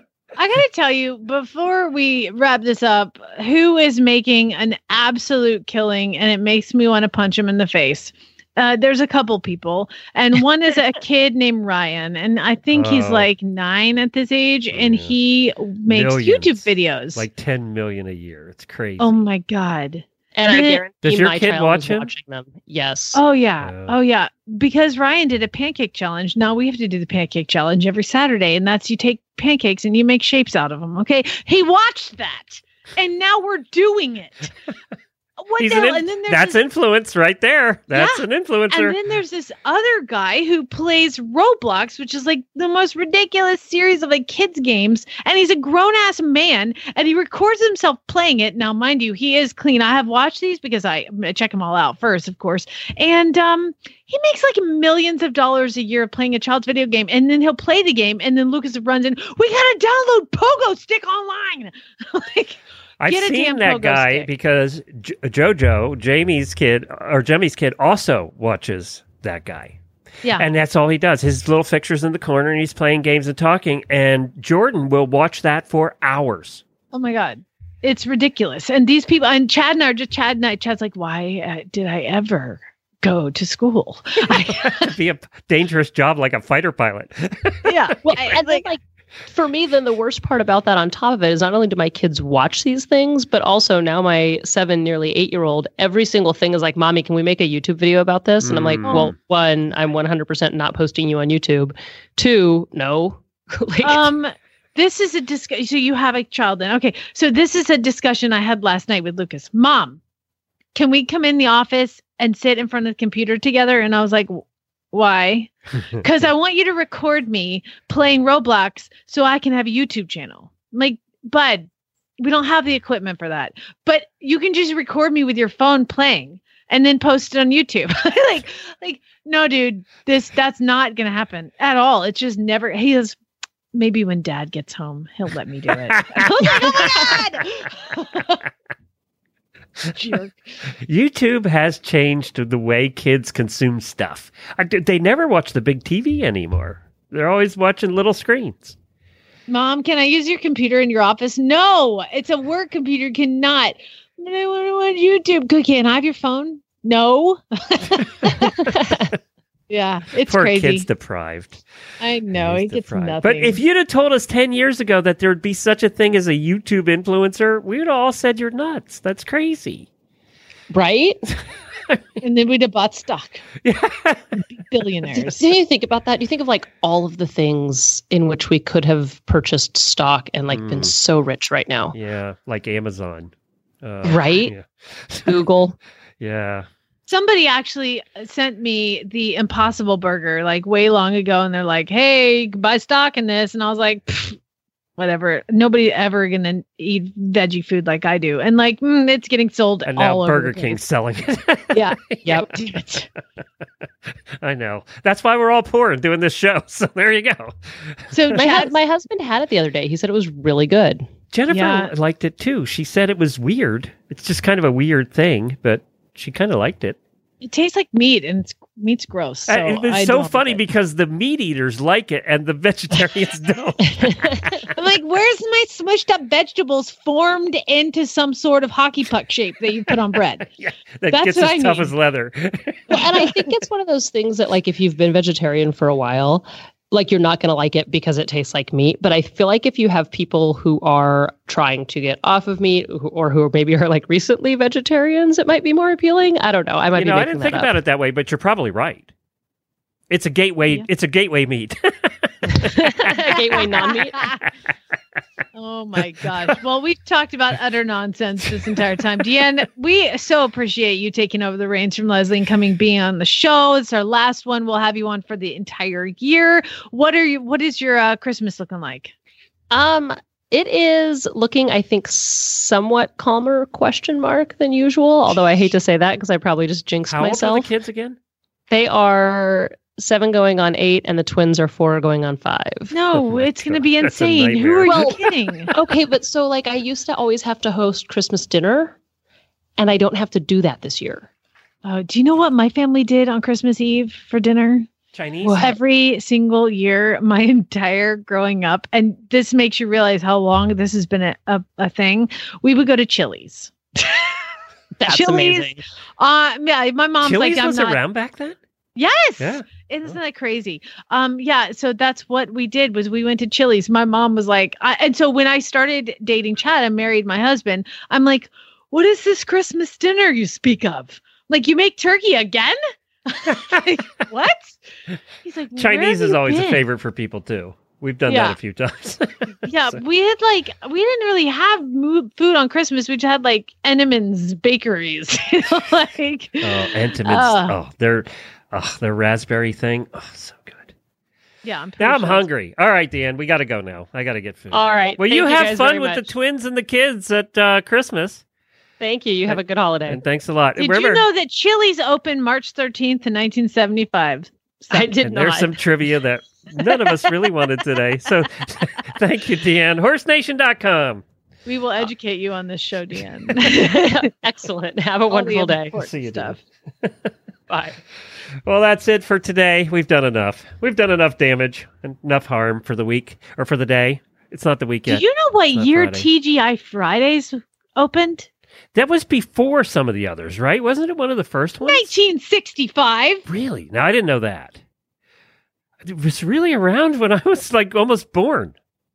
I got to tell you, before we wrap this up, who is making an absolute killing, and it makes me want to punch him in the face. There's a couple people, and one is a kid named Ryan, and I think he's like 9 at this age, and he makes YouTube videos. Like 10 million a year. It's crazy. Oh my God. And I guarantee Does your my kid child watch is him? watching them. Yes. Oh yeah. Oh yeah. Because Ryan did a pancake challenge. Now we have to do the pancake challenge every Saturday, and that's you take pancakes and you make shapes out of them. Okay. He watched that, and now we're doing it. What the hell? And then that's influence right there. That's an influencer. And then there's this other guy who plays Roblox, which is like the most ridiculous series of like kids games. And he's a grown ass man, and he records himself playing it. Now, mind you, he is clean. I have watched these because I check them all out first, of course. And he makes like millions of dollars a year playing a child's video game, and then he'll play the game, and then Lucas runs in, "We gotta download Pogo Stick online." Like. I've seen that guy stick. Because Jojo, Jamie's kid, also watches that guy. Yeah. And that's all he does. His little fixture's in the corner, and he's playing games and talking, and Jordan will watch that for hours. Oh, my God. It's ridiculous. And these people, and Chad's like, why did I ever go to school? It'd be a dangerous job like a fighter pilot. Yeah. Well, and then, like, for me, then the worst part about that on top of it is not only do my kids watch these things, but also now my 7, nearly 8-year-old, every single thing is like, Mommy, can we make a YouTube video about this? And I'm like, well, 1, I'm 100% not posting you on YouTube. 2, no. This is a discussion. So you have a child then. Okay. So this is a discussion I had last night with Lucas. Mom, can we come in the office and sit in front of the computer together? And I was like, why? Because I want you to record me playing Roblox so I can have a YouTube channel. I'm like, bud, we don't have the equipment for that. But you can just record me with your phone playing and then post it on YouTube. like, no, dude, that's not going to happen at all. It's just never. He is. Maybe when Dad gets home, he'll let me do it. Oh my God! Jerk. YouTube has changed the way kids consume stuff. They never watch the big TV anymore. They're always watching little screens. Mom, can I use your computer in your office? No, it's a work computer. Cannot. But I want to watch YouTube. Can I have your phone? No. Yeah, it's Poor crazy. kid's deprived. I know, he gets nothing. But if you'd have told us 10 years ago that there would be such a thing as a YouTube influencer, we would have all said you're nuts. That's crazy. Right? And then we'd have bought stock. Billionaires. Do you think about that? Do you think of like all of the things in which we could have purchased stock and like been so rich right now? Yeah, like Amazon. Right? Yeah. Google. Yeah. Somebody actually sent me the Impossible Burger like way long ago, and they're like, "Hey, you can buy stock in this," and I was like, "Whatever." Nobody ever gonna eat veggie food like I do, and like it's getting sold and all now over. Burger King's selling it. Yeah. Yep. Damn it. I know. That's why we're all poor and doing this show. So there you go. So my husband had it the other day. He said it was really good. Jennifer liked it too. She said it was weird. It's just kind of a weird thing, but she kind of liked it. It tastes like meat, and meat's gross. So it's so funny because the meat eaters like it, and the vegetarians don't. I'm like, where's my smushed up vegetables formed into some sort of hockey puck shape that you put on bread? Yeah, that That's gets what as I tough mean. as leather. Well, and I think it's one of those things that, like, if you've been vegetarian for a while, like, you're not going to like it because it tastes like meat. But I feel like if you have people who are trying to get off of meat or who maybe are like recently vegetarians, it might be more appealing. I don't know. I might be I didn't think about it that way, but you're probably right. It's a gateway. Yeah. It's a gateway meat. Gateway non-meat. Oh my gosh. Well, we've talked about utter nonsense this entire time. Deanne, we so appreciate you taking over the reins from Leslie and being on the show. It's our last one. We'll have you on for the entire year. What is your Christmas looking like? It is looking, I think, somewhat calmer than usual. Although I hate to say that because I probably just jinxed myself. How old are the kids again? They are 7 going on 8, and the twins are 4 going on 5. No, it's going to be insane. Who are you kidding? Okay, but so like I used to always have to host Christmas dinner, and I don't have to do that this year. Do you know what my family did on Christmas Eve for dinner? Chinese? Well, every single year, my entire growing up, and this makes you realize how long this has been a thing, we would go to Chili's. That's Chili's, amazing. Yeah, my mom's Chili's like, I'm was not around back then? Yes. Yeah. Isn't that crazy? Yeah. So that's what we did was we went to Chili's. My mom was like, and so when I started dating Chad and married my husband, I'm like, what is this Christmas dinner you speak of? Like, you make turkey again? Like, what? He's like, Chinese is always a favorite for people too. We've done that a few times. Yeah, we didn't really have food on Christmas. We just had like Entenmann's bakeries, like Entenmann's. Their raspberry thing. Oh, so good. Yeah, I'm hungry. All right, Deanne, we got to go now. I got to get food. All right. Well, you have fun with the twins and the kids at Christmas. Thank you. You have a good holiday. And thanks a lot. Did you know that Chili's opened March 13th in 1975? I did not. There's some trivia that none of us really wanted today. So thank you, Deanne. HorseNation.com. We will educate you on this show, Deanne. Excellent. Have a wonderful day. See you, stuff. Bye. Well, that's it for today. We've done enough. We've done enough damage, enough harm for the week or for the day. It's not the week yet. Do you know what year Friday. TGI Fridays opened? That was before some of the others, right? Wasn't it one of the first ones? 1965. Really? No, I didn't know that. It was really around when I was like almost born.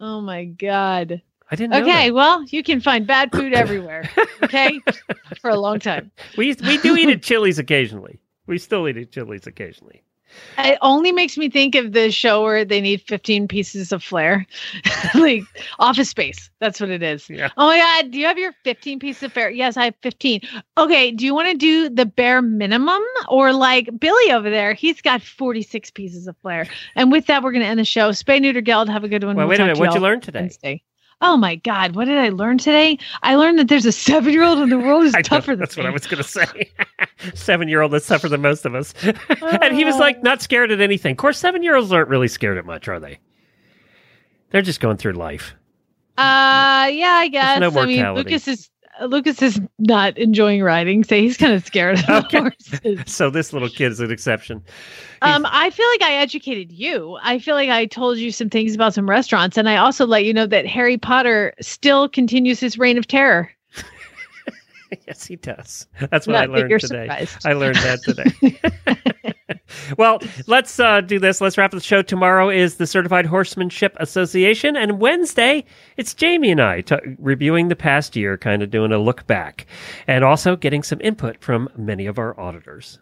Oh my God. I didn't know Okay, that. well, you can find bad food everywhere. Okay? For a long time. We do eat at Chili's occasionally. We still eat at Chili's occasionally. It only makes me think of the show where they need 15 pieces of flair. Like Office Space. That's what it is. Yeah. Oh my God. Do you have your 15 pieces of flair? Yes, I have 15. Okay. Do you want to do the bare minimum or like Billy over there? He's got 46 pieces of flair. And with that, we're going to end the show. Spay Neuter Geld. Have a good one. Well, wait a minute. What'd you learn today? Wednesday. Oh my God. What did I learn today? I learned that there's a 7-year-old in the world who's tougher than That's me. what I was going to say. 7-year-old that's tougher than most of us. And he was like not scared at anything. Of course, 7-year-olds aren't really scared at much, are they? They're just going through life. Yeah, I guess. no I mean, mortality. Lucas is not enjoying riding, so he's kind of scared of horses. So this little kid is an exception. I feel like I educated you. I feel like I told you some things about some restaurants, and I also let you know that Harry Potter still continues his reign of terror. Yes, he does. That's what Not I that learned you're today. surprised. I learned that today. Well, let's do this. Let's wrap up the show. Tomorrow is the Certified Horsemanship Association, and Wednesday, it's Jamie and I reviewing the past year, kind of doing a look back, and also getting some input from many of our auditors.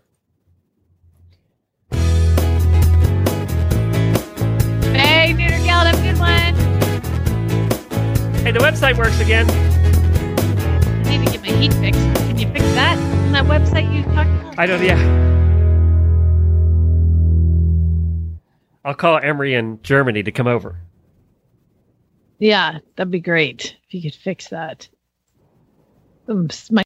Hey, Neuter Geld, have a good one. Hey, the website works again. I need to get my heat fixed. Can you fix that on that website you talked about? I don't, yeah. I'll call Emery in Germany to come over. Yeah, that'd be great if you could fix that. My